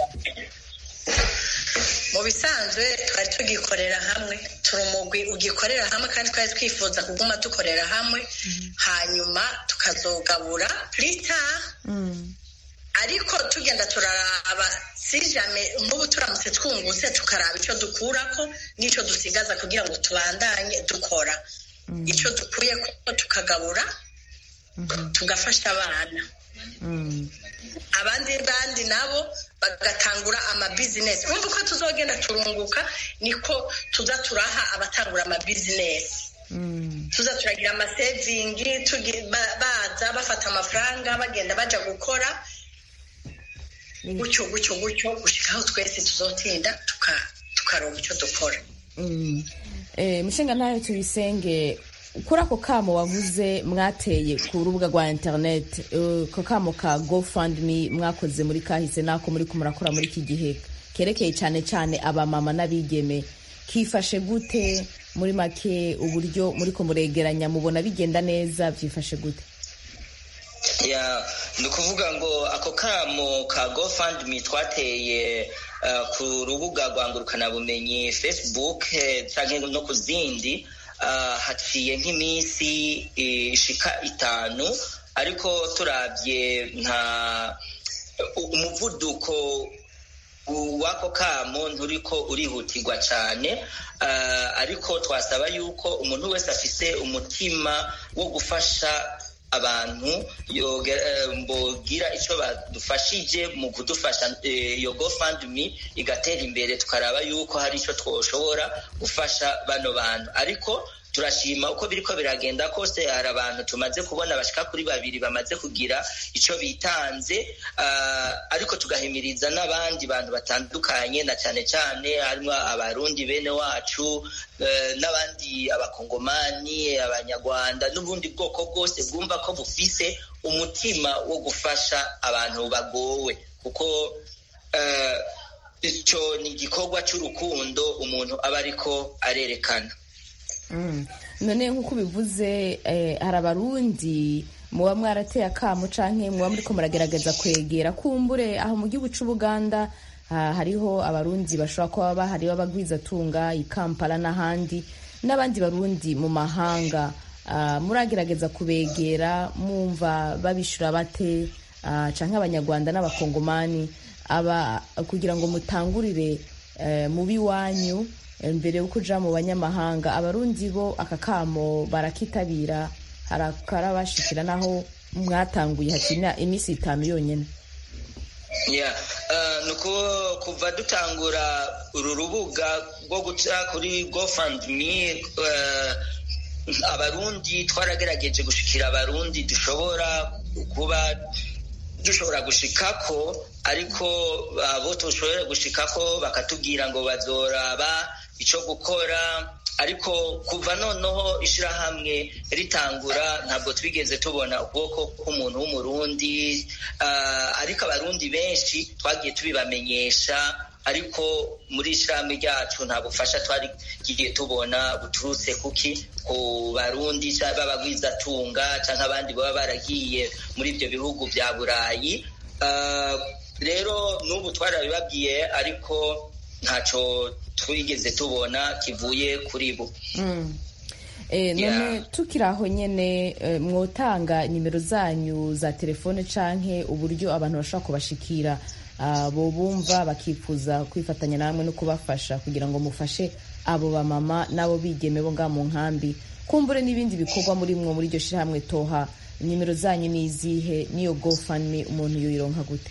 mu bisanzwe twari tugikorera hamwe turi umugwi ugikorera hamwe kandi twari twifuza kuguma dukorera hamwe hanyuma tukazogabura lita ariko tugenda turaraba sijame nk'ubu turamutse twungutse tukaraba icyo dukurako n'icyo dusigaza kugira ngo tubandanye dukora icyo dukuye ko tukagabura tugafasha abana abandi bandi nabo bagatangura amabizinesi urumva ko tuzogenda turunguka niko tuza turaha abatangura amabizinesi tuza turagira amasevingi baza bafata amafaranga bagenda baja gukora gutyo gutyo gutyo gushikaho twese tuzotinda tukaronka icyo dukora mushinga ntayo tuyisenge kuri ako kamo wavuze mwateye ku rubuga rwa internet ko kamo ka GoFundMe mwakoze muri kahise nako muri kumurakora muri iki gihe kerekeye cyane cyane abamama n'abigeme kifashe gute muri make uburyo muri ko muregeranya mubona bigenda neza byifashe gute ya ni ukuvuga ngo ako kamo ka GoFundMe twateye uh, ku rubuga rwa ngurukanabumenyi Facebook eh, canke no ku zindi uh, haciye nk'iminsi ishika uh, itanu, ariko turavye nta umuvuduko wako kamo nturiko urihutirwa cane, uh, ariko twasaba yuko umuntu wese afise umutima wo gufasha abantu bogira ico badufashije mu kudufasha iyo GoFundMe igatera imbere, tukaraba yuko hari ico twoshobora gufasha bano bantu. Ariko turashima uko biriko biragenda kose, hari abantu tumaze kubona bashika kuri babiri bamaze kugira ico bitanze, uh, ariko tugahimiriza n'abandi bantu batandukanye, na cane cane harimo abarundi bene wacu, uh, n'abandi abakongomani, abanyarwanda n'ubundi bwoko bwose bwumva ko bufise umutima wo gufasha abantu bagowe, kuko uh, ico ni igikorwa c'urukundo umuntu aba ariko arerekana. Mm. None nk'uko bivuze eh, hari abarundi muba mwarateye akamo canke muba muriko muragerageza kwegera kumbure aho mu gihugu c'Ubuganda, ha, hariho abarundi bashobora kuba bahari b'abagwizatunga i Kampala n'ahandi, n'abandi barundi mu mahanga, uh, muragerageza kubegera mumva babishura bate, uh, canke abanyarwanda n'abakongomani aba kugira ngo mutangurire uh, mu biwanyu mbere yo kuja mu banyamahanga. Abarundi bo akakamo barakitabira, harakarabashikira naho mwatanguye hakina imisi itanu yonyene. Yeah, uh, nuko kuva dutangura uru rubuga rwo guca kuri GoFundMe, uh, abarundi twaragerageje gushikira abarundi dushobora kuba dushobora gushikako, ariko abo tushobora gushikako bakatubwira ngo bazoraba ico gukora, ariko kuva noneho ishirahamwe ritangura ntabwo twigeze tubona ubwoko k'umuntu w'umurundi, uh, ariko abarundi benshi twagiye tubibamenyesha, ariko muri ishirahamwe ryacu nta bufasha twari giye tubona buturutse kuki ku barundi b'abagwizatunga canke abandi baba baragiye muri ivyo bihugu vya Burayi. Uh, rero n'ubu twarabibabwiye, ariko ntaco twigeze tubona kivuye kuri bo. Mm. Eh, none yeah. Tukiraho nyene eh, mwotanga nimero zanyu za telefone canke uburyo abantu bashaka kubashikira, uh, bo bumva bakifuza kwifatanya namwe no kubafasha kugira ngo mufashe abo bamama nabo bigeme bo nga mu nkambi, kumbure n'ibindi bikorwa muri mwo muri iryo shirahamwe Toha. Nimero zanyu ni izihe? Niyo GoFundMe umuntu yoyironka gute?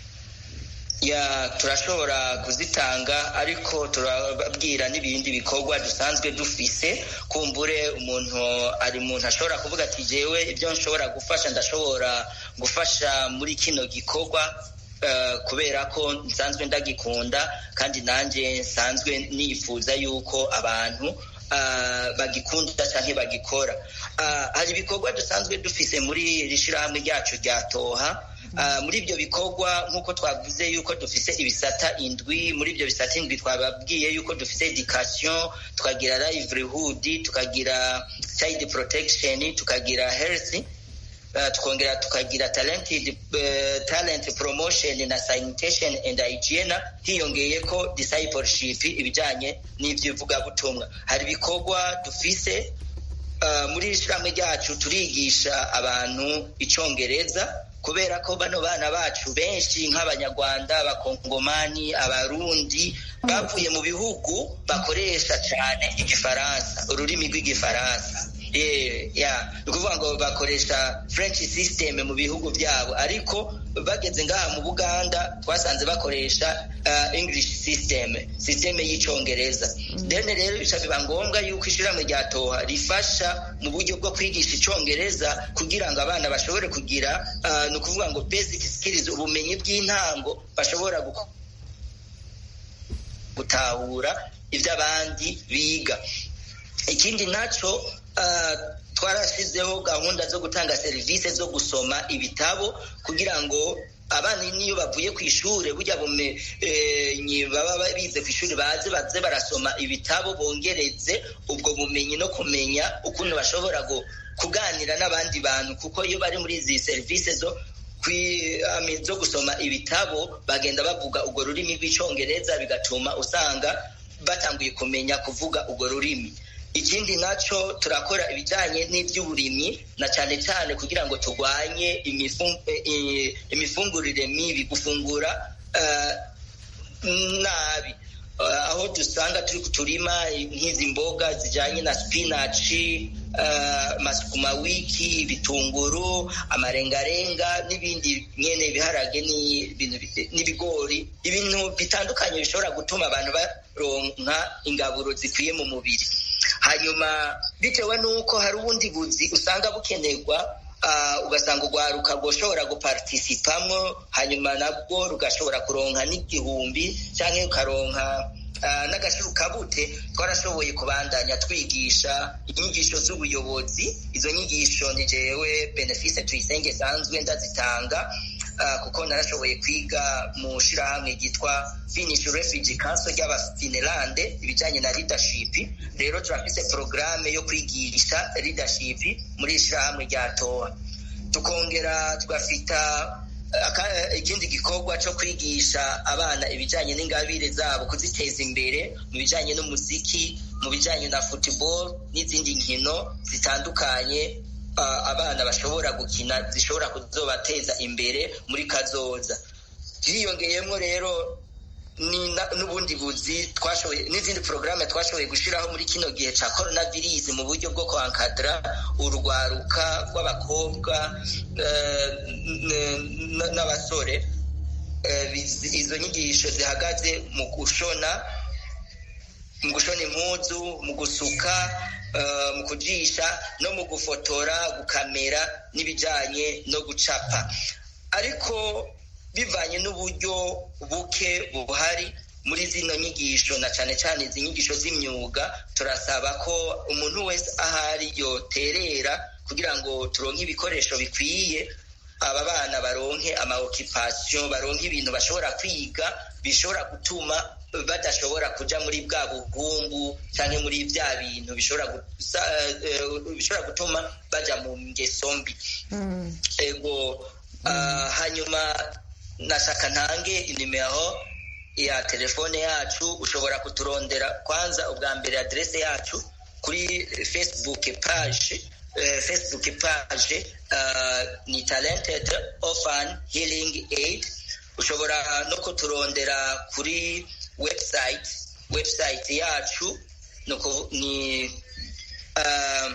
Ya turashobora kuzitanga, ariko turababwira n'ibindi bikorwa dusanzwe dufise. Kumbure umuntu ari umuntu ashobora kuvuga ati jewe ibyo nshobora gufasha ndashobora gufasha muri kino gikorwa, uh, kubera ko nsanzwe ndagikunda kandi nanje nsanzwe nifuza yuko abantu uh, bagikunda canke bagikora. Uh, hari ibikorwa dusanzwe dufise muri rishirahamwe ryacu rya Toha. Uh, muri ibyo bikorwa nk'uko twavuze yuko dufise ibisata indwi, muri ibyo bisata indwi twababwiye yuko dufise education, tukagira livelihood, tukagira child protection, tukagira health, uh, tukongera tukagira talented uh, talent promotion na sanitation and hygiene, hiyongeye ko discipleship ibijanye n'ivyivuga butumwa. Hari ibikorwa dufise uh, muri ishirahamwe ryacu turigisha abantu icongereza, kubera ko bano bana bacu benshi nk'abanyarwanda, abakongomani, abarundi bavuye mu bihugu bakoresha cyane igifaransa, ururimi rw'igifaransa. Eh, yeah, ukuvuga ngo bakoresha French system mu bihugu byabo, ariko bageze ngaha mu Buganda twasanze bakoresha uh, English system, system y'icongereza. Mm. Then rero bica biba ngombwa yuko ishirahamwe rya Toha rifasha mu buryo bwo kwigisha icongereza kugira ngo abana bashobore kugira uh, no kuvuga ngo basic skills, ubumenyi bw'intango, bashobora gutahura ivyo abandi biga. Ikindi naco uh, twarashizeho gahunda zo gutanga serivisi zo gusoma ibitabo kugira ngo abana niyo bavuye ku ishure burya bume e, baba bize ku ishure baze baze barasoma ibitabo, bongereze ubwo bumenyi no kumenya ukuntu bashobora kuganira n'abandi bantu, kuko iyo bari muri izi serivisi zo zo gusoma ibitabo bagenda bavuga urwo rurimi rw'icyongereza bigatuma usanga batanguye kumenya kuvuga urwo rurimi. Ikindi nacyo turakora ibijyanye n'iby'uburimyi na cyane cyane kugira ngo turwanye imifungurire mibi, gufungura nabi, aho dusanga turi kuturima nk'izi mboga zijyanye na spinaci, masukuma wiki, ibitunguru, amarengarenga n'ibindi nyene ibiharage n'ibigori, ibintu bitandukanye bishobora gutuma abantu baronka ingaburo zikwiye mu mubiri. Hanyuma bitewe n'uko hari ubundi buzi usanga bukenerwa, ugasanga urwaruka rwoshobora guparticipamo, hanyuma nabwo rugashobora kuronka n'igihumbi cyangwa ukaronka n'agashirukabute. Twarashoboye kubandanya twigisha inyigisho z'ubuyobozi. Izo nyigisho ni jewe Benefice Tuyisenge sanzwe ndazitanga, kuko narashoboye kwiga mu shirahamwe ryitwa Finnish Refugee Council ry'Abafinlande ibijyanye na leadership. Rero turafise programme yo kwigisha leadership muri shirahamwe rya Toa. Tukongera tugafita ikindi gikorwa cyo kwigisha abana ibijyanye n'ingabire zabo, kuziteza imbere mu bijyanye n'umuziki, mu bijyanye na football n'izindi nkino zitandukanye abana bashobora gukina zishobora kuzobateza imbere muri kazoza. Hiyongeyemo rero n'ubundi buzi twashoboye n'izindi porogaramu twashoboye gushyiraho muri kino gihe cya coronavirus mu buryo bwo kwankadira urwaruka rw'abakobwa n'abasore. Izo nyigisho zihagaze mu gushona mu gushona impuzu, mu gusuka, mu kujisha no mu gufotora, gukamera n'ibijyanye no gucapa. Ariko bivanye n'uburyo buke buhari muri zino nyigisho na cyane cyane izi nyigisho z'imyuga, turasaba ko umuntu wese ahari yoterera kugira ngo turonke ibikoresho bikwiye, aba bana baronke ama occupation, baronke ibintu bashobora kwiga bishobora gutuma badashobora kuja muri bwa buhumbu cyangwa muri bya bintu bishobora bishobora gutuma baja mu ngeso mbi. Ego hanyuma nashaka ntange inimero ya telefone yacu. Ushobora kuturondera kwanza ubwa mbere adresse yacu kuri Facebook page. Uh, Facebook page uh, ni Talented Orphan Healing Aid. Ushobora no kuturondera kuri website website yacu ni uh,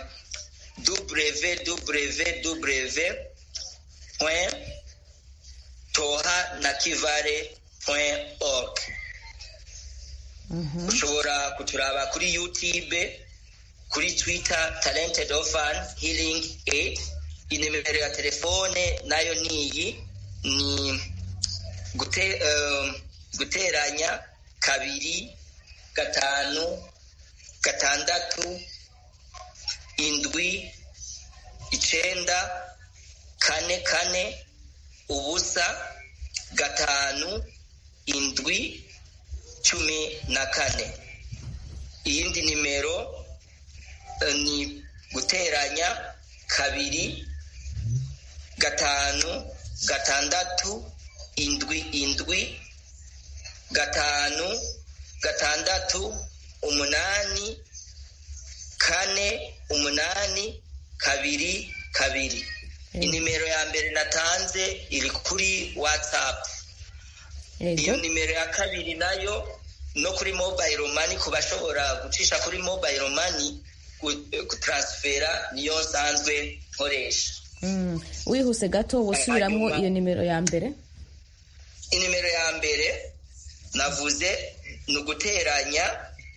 www point toha nakivale point org. Mm-hmm. Ushobora kuturaba kuri YouTube, kuri Twitter Talented Orphan Healing Aid. Inimero ya telefone nayo niyi ni gute, um, guteranya kabiri gatanu gatandatu indwi icenda kane kane ubusa gatanu indwi cumi na kane. Iyindi nimero ni guteranya kabiri gatanu gatandatu indwi indwi gatanu gatandatu umunani kane umunani kabiri kabiri. Mm. Inimero ya mbere natanze iri kuri WhatsApp. Iyo nimero ya kabiri nayo no kuri mobile money, kubashobora gucisha kuri mobile money kutransfera niyo nsanzwe nkoresha. Mm. Wihuse gato wosubiramwo iyo nimero ya mbere. Inimero ya mbere navuze ni uguteranya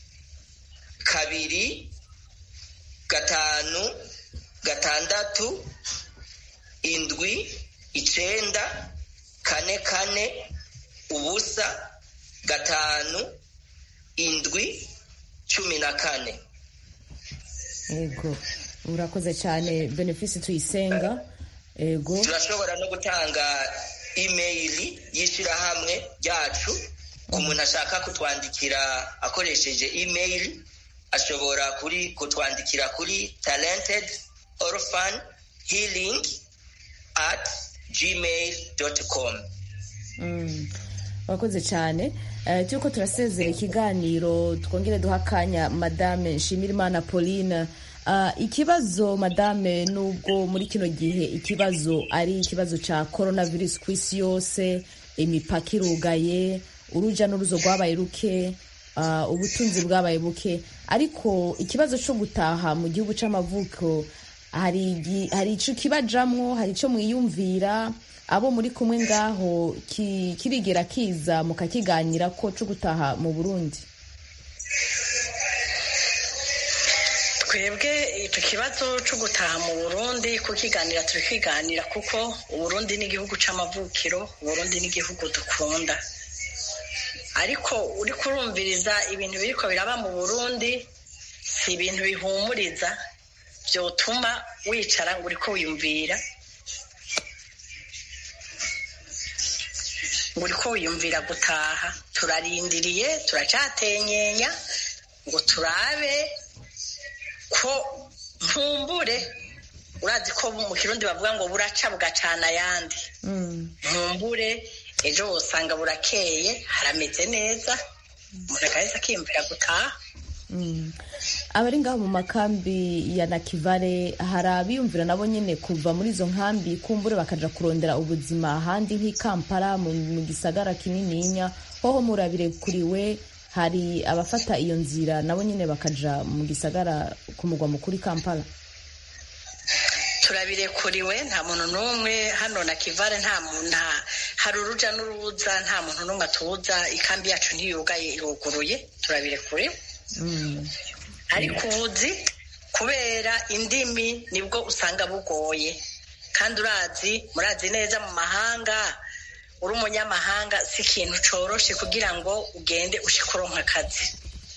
kabiri gatanu gatandatu indwi icenda kane kane ubusa gatanu indwi cumi na kane. Ego urakoze cyane Benefice Tuyisenga. Ego turashobora no gutanga email y'ishirahamwe ryacu ku muntu ashaka kutwandikira akoresheje email. Ashobora kuri kutwandikira kuri talented orphan healing at gmail dot com. Wakoze cyane. Turiko turasezera ikiganiro, twongere duha akanya Madame Nshimirimana Pauline. Ikibazo Madame, nubwo muri kino gihe ikibazo ari ikibazo ca coronavirus ku isi yose, imipaka irugaye, uruja n'uruzo rwabaye ruke, ubutunzi bwabaye buke, ariko ikibazo cyo gutaha mu gihugu c'amavuko hari hari ico kibajamwo, hari ico mwiyumvira, abo muri kumwe ngaho kirigera kiza mukakiganira ko cyo gutaha mu Burundi? Twebwe icyo kibazo cyo gutaha mu Burundi kukiganira turikiganira, kuko Uburundi ni igihugu c'amavukiro, Uburundi ni igihugu dukunda. Ariko uri kurumviriza ibintu biriko biraba mu Burundi, si ibintu bihumuriza byotuma wicara ngo uriko wiyumvira ngo uriko wiyumvira gutaha. Turarindiriye, turacatenyenya ngo turabe ko nkumbure, urazi ko mu Kirundi bavuga ngo buraca bugacana ayandi. Nkumbure ejo usanga burakeye, harameze neza, umuntu akahise akiyumvira gutaha. Abari ngaho mu makambi ya Nakivale, hari abiyumvira nabo nyene kuva muri izo nkambi kumbure bakaja kurondera ubuzima ahandi nk'i Kampala mu gisagara kinininya, hoho murabire kuriwe, hari abafata iyo nzira nabo nyene bakaja mu gisagara ku mugwa mukuru Kampala? Turabirekuriwe, nta muntu n'umwe hano Nakivale, nta muntu, hari uruja n'uruza, nta muntu n'umwe atubuza. Ikambi yacu ntiyugaye, iruguruye, turabirekuriwe. Ariko ubuzi kubera indimi nibwo usanga bugoye, kandi urazi murazi neza mu mahanga, uri umunyamahanga si ikintu coroshe kugira ngo ugende ushikuronka akazi.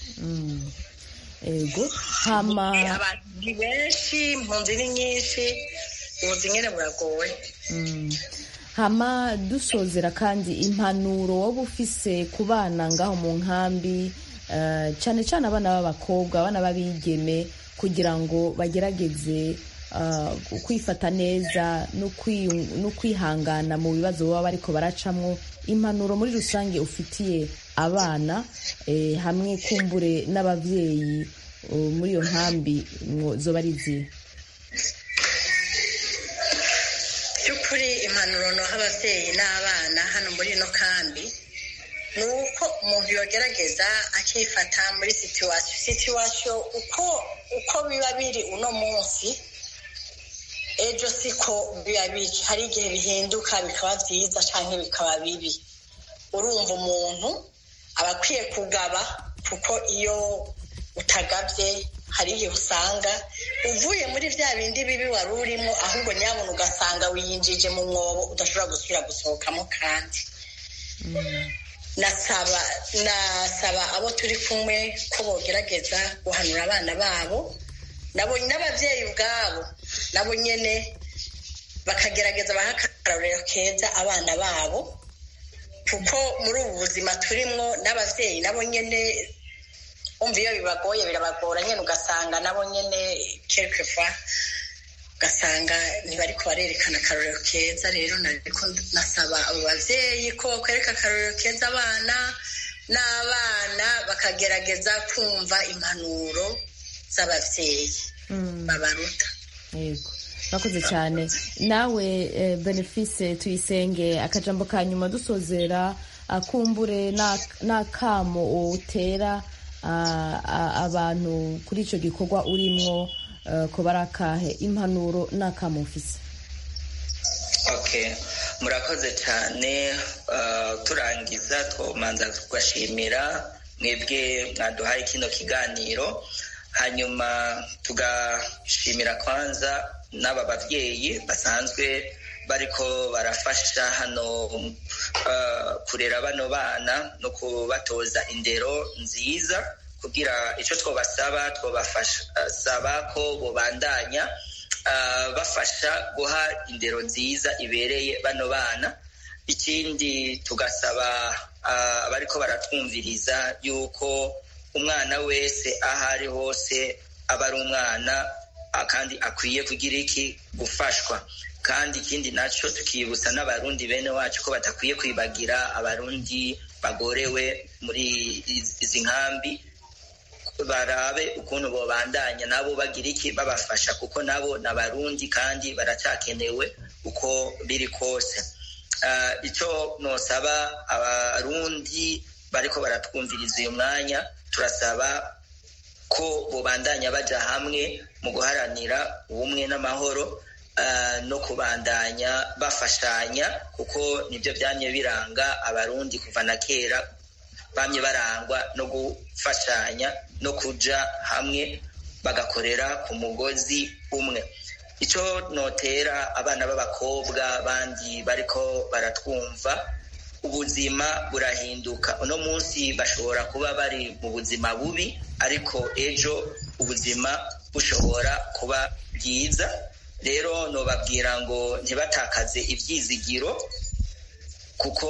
Ego hama abantu ni benshi, impunzi ni nyinshi, ubuzi nyene buragoye. Hama dusozera kandi impanuro wowe ufise ku bana ngaho mu nkambi, cyane cyane abana b'abakobwa, abana b'abigeme, kugira ngo bagerageze kwifata neza no kwihangana mu bibazo baba bariko baracamwo, impanuro muri rusange ufitiye abana hamwe kumbure n'abavyeyi muri iyo nkambi zoba ari izihe? By'ukuri impanuro noha abavyeyi n'abana hano muri ino kambi ni uko umuntu yogerageza akifata muri situwasiyo situwasiyo uko uko biba biri uno munsi, ejo siko biba biri. Hari igihe bihinduka bikaba byiza cyangwa bikaba bibi. Urumva umuntu aba akwiye kugaba, kuko iyo utagabye hari igihe usanga uvuye muri bya bindi bibi wari urimo, ahubwo nyabona ugasanga wiyinjije mu mwobo udashobora gusubira gusohokamo. Kandi nasaba nasaba abo turi kumwe ko bogerageza guhanura abana babo, nabo n'abavyeyi ubwabo nabo nyene bakagerageza baha akarorero keza abana babo, kuko muri ubu buzima turimwo n'abavyeyi nabo nyene umva iyo bibagoye birabagora nyene, ugasanga nabo nyene quelquefois ugasanga ntibariko barerekana akarorero keza. Rero nariko nasaba abo bavyeyi ko kwereka akarorero keza abana, n'abana bakagerageza kumva impanuro z'abavyeyi babaruta. Yego, nakoze cyane. Nawe Benefice Tuyisenge, akajambo ka nyuma dusozera, akumbure n'akamo utera abantu kuri ico gikorwa urimwo, ko barakahe impanuro n'akamo ufise? Okay, murakoze cyane. Turangiza twomanza tugashimira mwebwe mwaduhaye kino kiganiro, hanyuma tugashimira kwanza n'aba bavyeyi basanzwe bariko barafasha hano uh, kurera bano bana no kubatoza indero nziza, kugira ico twobasaba twobafasha uh, saba ko bobandanya uh, bafasha guha indero nziza ibereye bano bana. Ikindi tugasaba uh, bariko baratwumviriza yuko umwana wese ahari hose aba ari umwana kandi akwiye kugira iki gufashwa. kandi ikindi naco tukibutsa n'abarundi bene wacu ko batakwiye kwibagira abarundi bagorewe muri izi nkambi, barabe ukuntu bobandanya nabo bagira iki babafasha, kuko nabo n'abarundi kandi baracyakenewe uko biri kose. Uh, ico nosaba abarundi bariko baratwumviriza uyu mwanya, turasaba ko bobandanya baja hamwe mu guharanira ubumwe n'amahoro, uh, no kubandanya bafashanya, kuko nibyo byamye biranga abarundi kuva na kera, bamye barangwa no gufashanya no kuja hamwe bagakorera ku mugozi umwe. Ico notera abana b'abakobwa bandi bariko baratwumva, ubuzima burahinduka. Uno munsi bashobora kuba bari mu buzima bubi, ariko ejo ubuzima bushobora kuba bwiza. Rero nobabwira ngo ntibatakaze ivyizigiro, kuko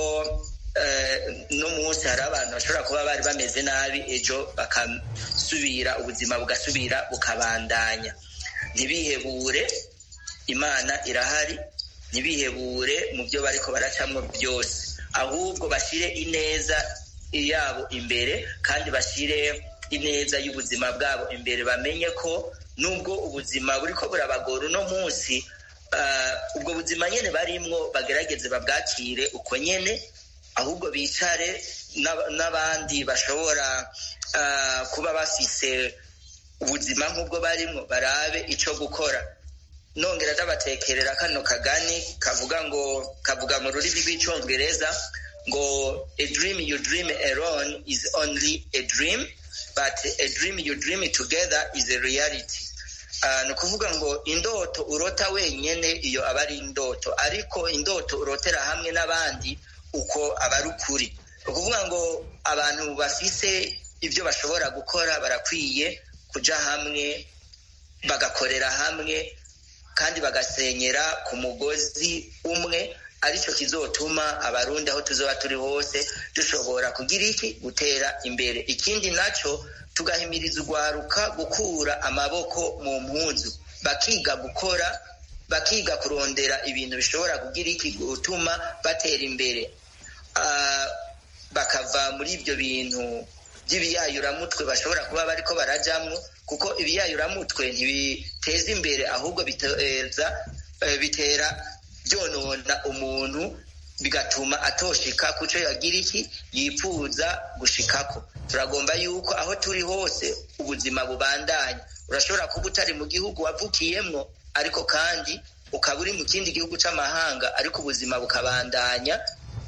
no munsi hari abantu bashobora kuba bari bameze nabi, ejo bakasubira, ubuzima bugasubira bukabandanya. Ntibihebure, Imana irahari, ntibihebure mu byo bariko baracamwo byose, ahubwo bashire ineza yabo imbere kandi bashire ineza y'ubuzima bwabo imbere. Bamenye ko nubwo ubuzima buriko burabagora uno munsi, uh, ubwo buzima nyene barimwo bagerageze babwakire uko nyene, ahubwo bicare n'abandi bashobora uh, kuba bafise ubuzima nk'ubwo barimwo, barabe ico gukora. Nongera ndabatekerera kano kagani kavuga ngo kavuga mu rurimi rw'icongereza ngo a dream you dream alone is only a dream, but a dream you dream together is a reality. Uh, ni ukuvuga ngo indoto urota wenyene iyo aba ari indoto, ariko indoto urotera hamwe n'abandi uko aba ari ukuri. Ni ukuvuga ngo abantu bafise ibyo bashobora gukora barakwiye kuja hamwe bagakorera hamwe kandi bagasenyera ku mugozi umwe, arico kizotuma abarundi aho tuzoba turi hose dushobora kugira iki gutera imbere. Ikindi naco tugahimiriza urwaruka gukura amaboko mu mpuzu, bakiga gukora, bakiga kurondera ibintu bishobora kugira iki gutuma batera imbere, uh, bakava muri ibyo bintu by'ibiyayuramutwe bashobora kuba bariko barajamwo, kuko ibiyayuramutwe ntibiteza imbere, ahubwo biteza bitera byonona umuntu, bigatuma atoshika kuco yagira iki yipfuza gushikako. Turagomba yuko aho turi hose ubuzima bubandanya. Urashobora kuba utari mu gihugu wavukiyemwo, ariko kandi ukaba uri mu kindi gihugu c'amahanga, ariko ubuzima bukabandanya.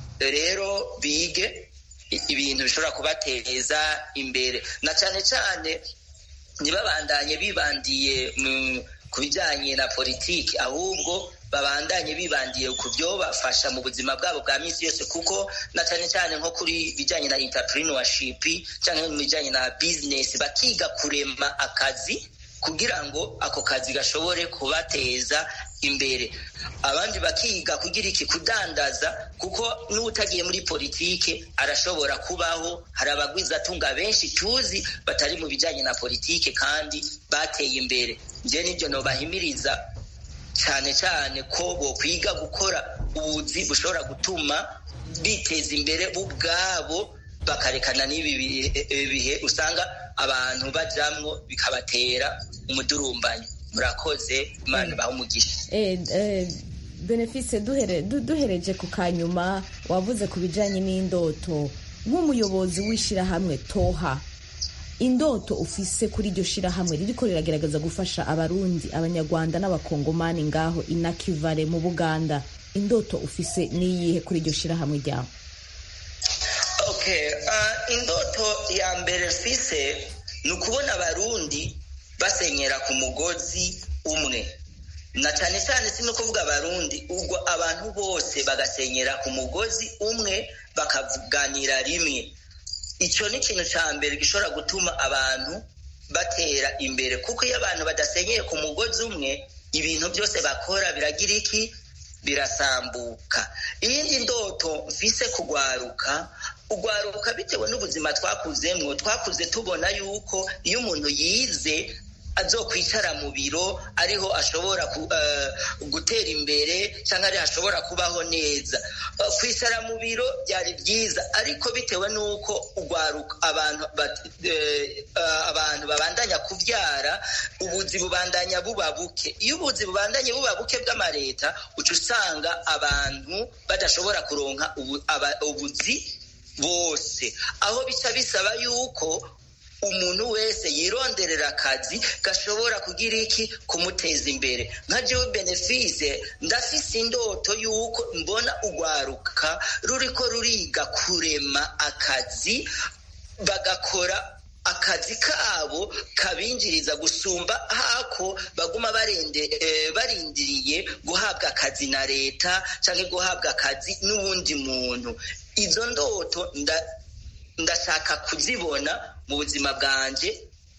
Rero bige ibintu bishobora kubateza imbere, na cyane cyane ntibabandanye bibandiye ku bijyanye na politiki, ahubwo babandanye bibandiye ku byo bafasha mu buzima bwabo bwa minsi yose, kuko na cyane cyane nko kuri bijyanye na entrepreneurship cyangwa mu bijyanye na business, bakiga kurema akazi kugira ngo ako kazi gashobore kubateza imbere. Abandi bakiga kugira iki kudandaza, kuko n'utagiye muri politike arashobora kubaho. Hari abagwizatunga benshi tuzi batari mu bijyanye na politike kandi bateye imbere. Nje nibyo nobahimiriza cyane cyane ko bo kwiga gukora ubuzi bushobora gutuma biteza imbere ubwabo, bakarekana n'ibi bihe usanga abantu bajamwo bikabatera umudurumbanyo. Murakoze, Imana baho umugisha. Eh, eh, Benefice duhere, duhereje ku kanyuma wavuze ku bijanye n'indoto, nk'umuyobozi w'ishirahamwe Toha, indoto ufise kuri iryo shirahamwe ririko riragerageza gufasha abarundi, abanyarwanda n'abakongomani ngaho inakivale mu Buganda, indoto ufise niyihe kuri iryo shirahamwe ryawe? Okay, uh, indoto ya mbere mfise ni ukubona abarundi basenyera ku mugozi umwe, na cyane cyane si no kuvuga abarundi, ubwo abantu bose bagasenyera ku mugozi umwe bakavuganira rimwe. Icyo ni ikintu cya mbere gishobora gutuma abantu batera imbere, kuko iyo abantu badasenyeye ku mugozi umwe, ibintu byose bakora biragira iki birasambuka. Iyindi ndoto mfise kugwaruka, ugwaruka bitewe n'ubuzima twakuzemwo, twakuze tubona yuko iyo umuntu yize azokwicara mu biro ariho ashobora gutera imbere cyangwa ariho ashobora kubaho neza. Kwicara mu biro byari byiza, ariko bitewe n'uko ugwaruka abantu abantu babandanya kubyara, ubuzi bubandanya buba buke. Iyo ubuzi bubandanye buba buke bw'amareta, uca usanga abantu badashobora kuronka ubuzi bose, aho bica bisaba yuko umuntu wese yironderera akazi gashobora kugira iki kumuteza imbere. Nka jewe Benefice ndafise indoto yuko mbona ugwaruka ruriko ruriga kurema akazi, bagakora akazi kabo kabinjiriza gusumba hako baguma barende eh, barindiriye guhabwa akazi na leta canke guhabwa akazi n'uwundi muntu. Izo ndoto nda ndashaka kuzibona mu buzima bwanje,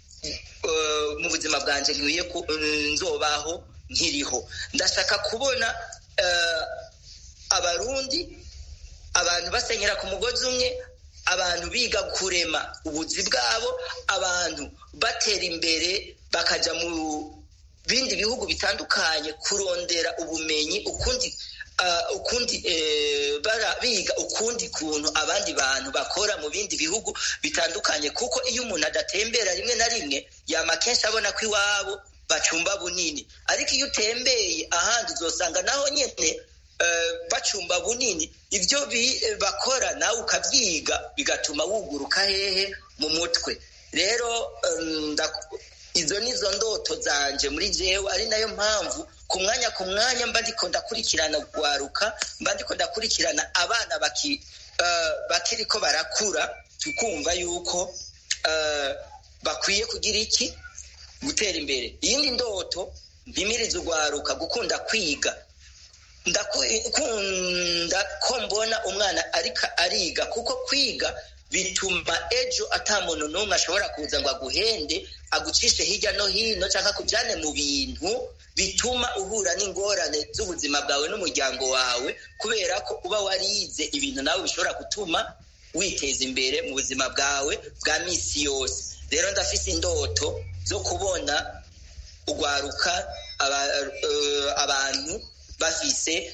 uh, mu buzima bwanje nkwiye nzobaho nkiriho. Ndashaka kubona uh, abarundi abantu basenyera ku mugozi umwe, abantu biga kurema ubuzi bwabo, abantu batera imbere bakaja mu bindi bihugu bitandukanye kurondera ubumenyi ukundi Uh, ukundi eh, bara biga ukundi kuntu abandi bantu bakora mu bindi bihugu bitandukanye, kuko iyo umuntu adatembera rimwe na rimwe yama kenshi abona ko iwabo bacumba bunini, ariko iyo utembeye ahandi uzosanga naho nyene uh, bacumba bunini. Ibyo bakora nawe ukabyiga bigatuma wuguruka hehe mu mutwe. Rero um, izo nizo ndoto zanje muri jewe, ari nayo mpamvu ku mwanya ku mwanya mba ndiko ndakurikirana gwaruka, mba ndiko ndakurikirana abana baki uh, bakiriko barakura, tukumva yuko uh, bakwiye kugira iki gutera imbere. Iyindi ndoto mpimiriza ugwaruka gukunda kwiga. Ndakunda ko mbona umwana ariko ariga, kuko kwiga bituma ejo atamuntu n'umwe ashobora kuza ngo aguhende agucishe hirya no hino cyangwa kujyane mu bintu bituma uhura n'ingorane z'ubuzima bwawe n'umuryango wawe, kubera ko uba warize ibintu nawe bishobora gutuma witeza imbere mu buzima bwawe bwa misi yose. Rero ndafise indoto zo kubona ugwaruka aba, uh, abantu bafise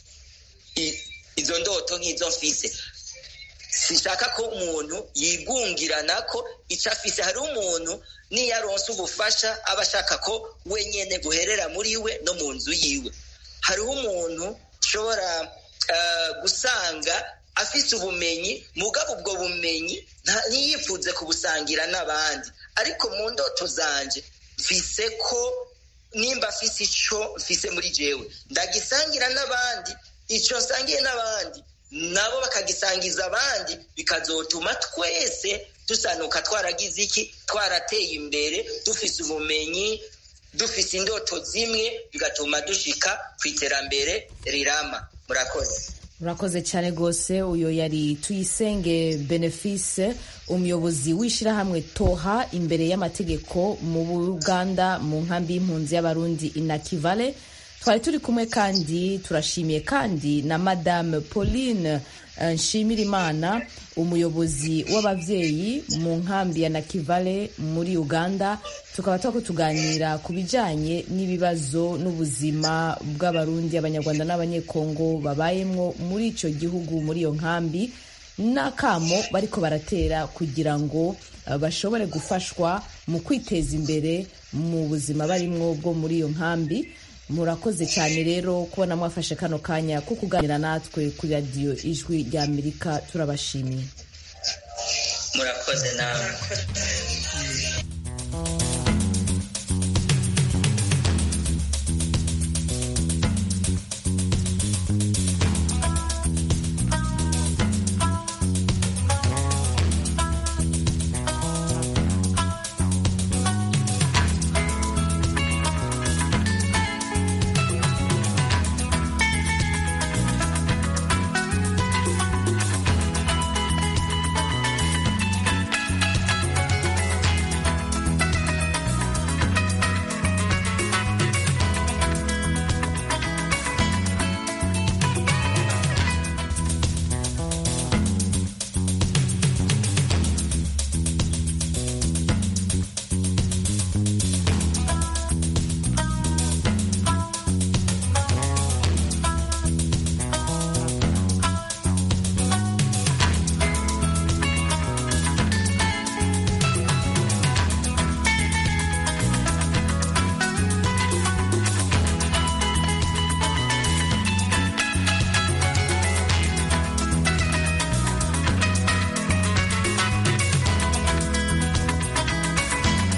izo ndoto nk'izo mfise. Sishaka ko umuntu yigungirana ko icyo afise. Hari umuntu niyo aronse ubufasha aba ashaka ko wenyene guherera muri we no mu nzu yiwe. Hariho umuntu ushobora uh, gusanga afise ubumenyi, mugabo ubwo bumenyi ntiyipfuze kubusangira n'abandi. Ariko mu ndoto zanje mfise ko nimba afise ico mfise muri jewe ndagisangira n'abandi, ico nsangiye n'abandi nabo bakagisangiza abandi, bikazotuma twese dusanuka twaragize iki, twarateye imbere, dufise ubumenyi, dufise indoto zimwe, bigatuma dushika ku iterambere rirama. Murakoze. Murakoze cyane gose. Uyo yari Tuyisenge Benefice, umuyobozi w'ishirahamwe Toha imbere y'amategeko mu Uganda mu nkambi y'impunzi y'abarundi Inakivale. Twari turi kumwe kandi turashimiye kandi na Madame Pauline Nshimirimana, umuyobozi w'abavyeyi mu nkambi ya Nakivale muri Uganda. Tukaba twako tuganira ku bijanye n'ibibazo n'ubuzima bw'abarundi, abanyarwanda n'abanyekongo babayemwo muri ico gihugu, muri iyo nkambi, n'akamo bariko baratera kugira ngo bashobore gufashwa mu kwiteza imbere mu buzima barimwo bwo muri iyo nkambi. Murakoze cyane rero kubona mwafashe kano kanya ko kuganira natwe kuri radio Ijwi rya Amerika. Turabashimiye. Murakoze nawe.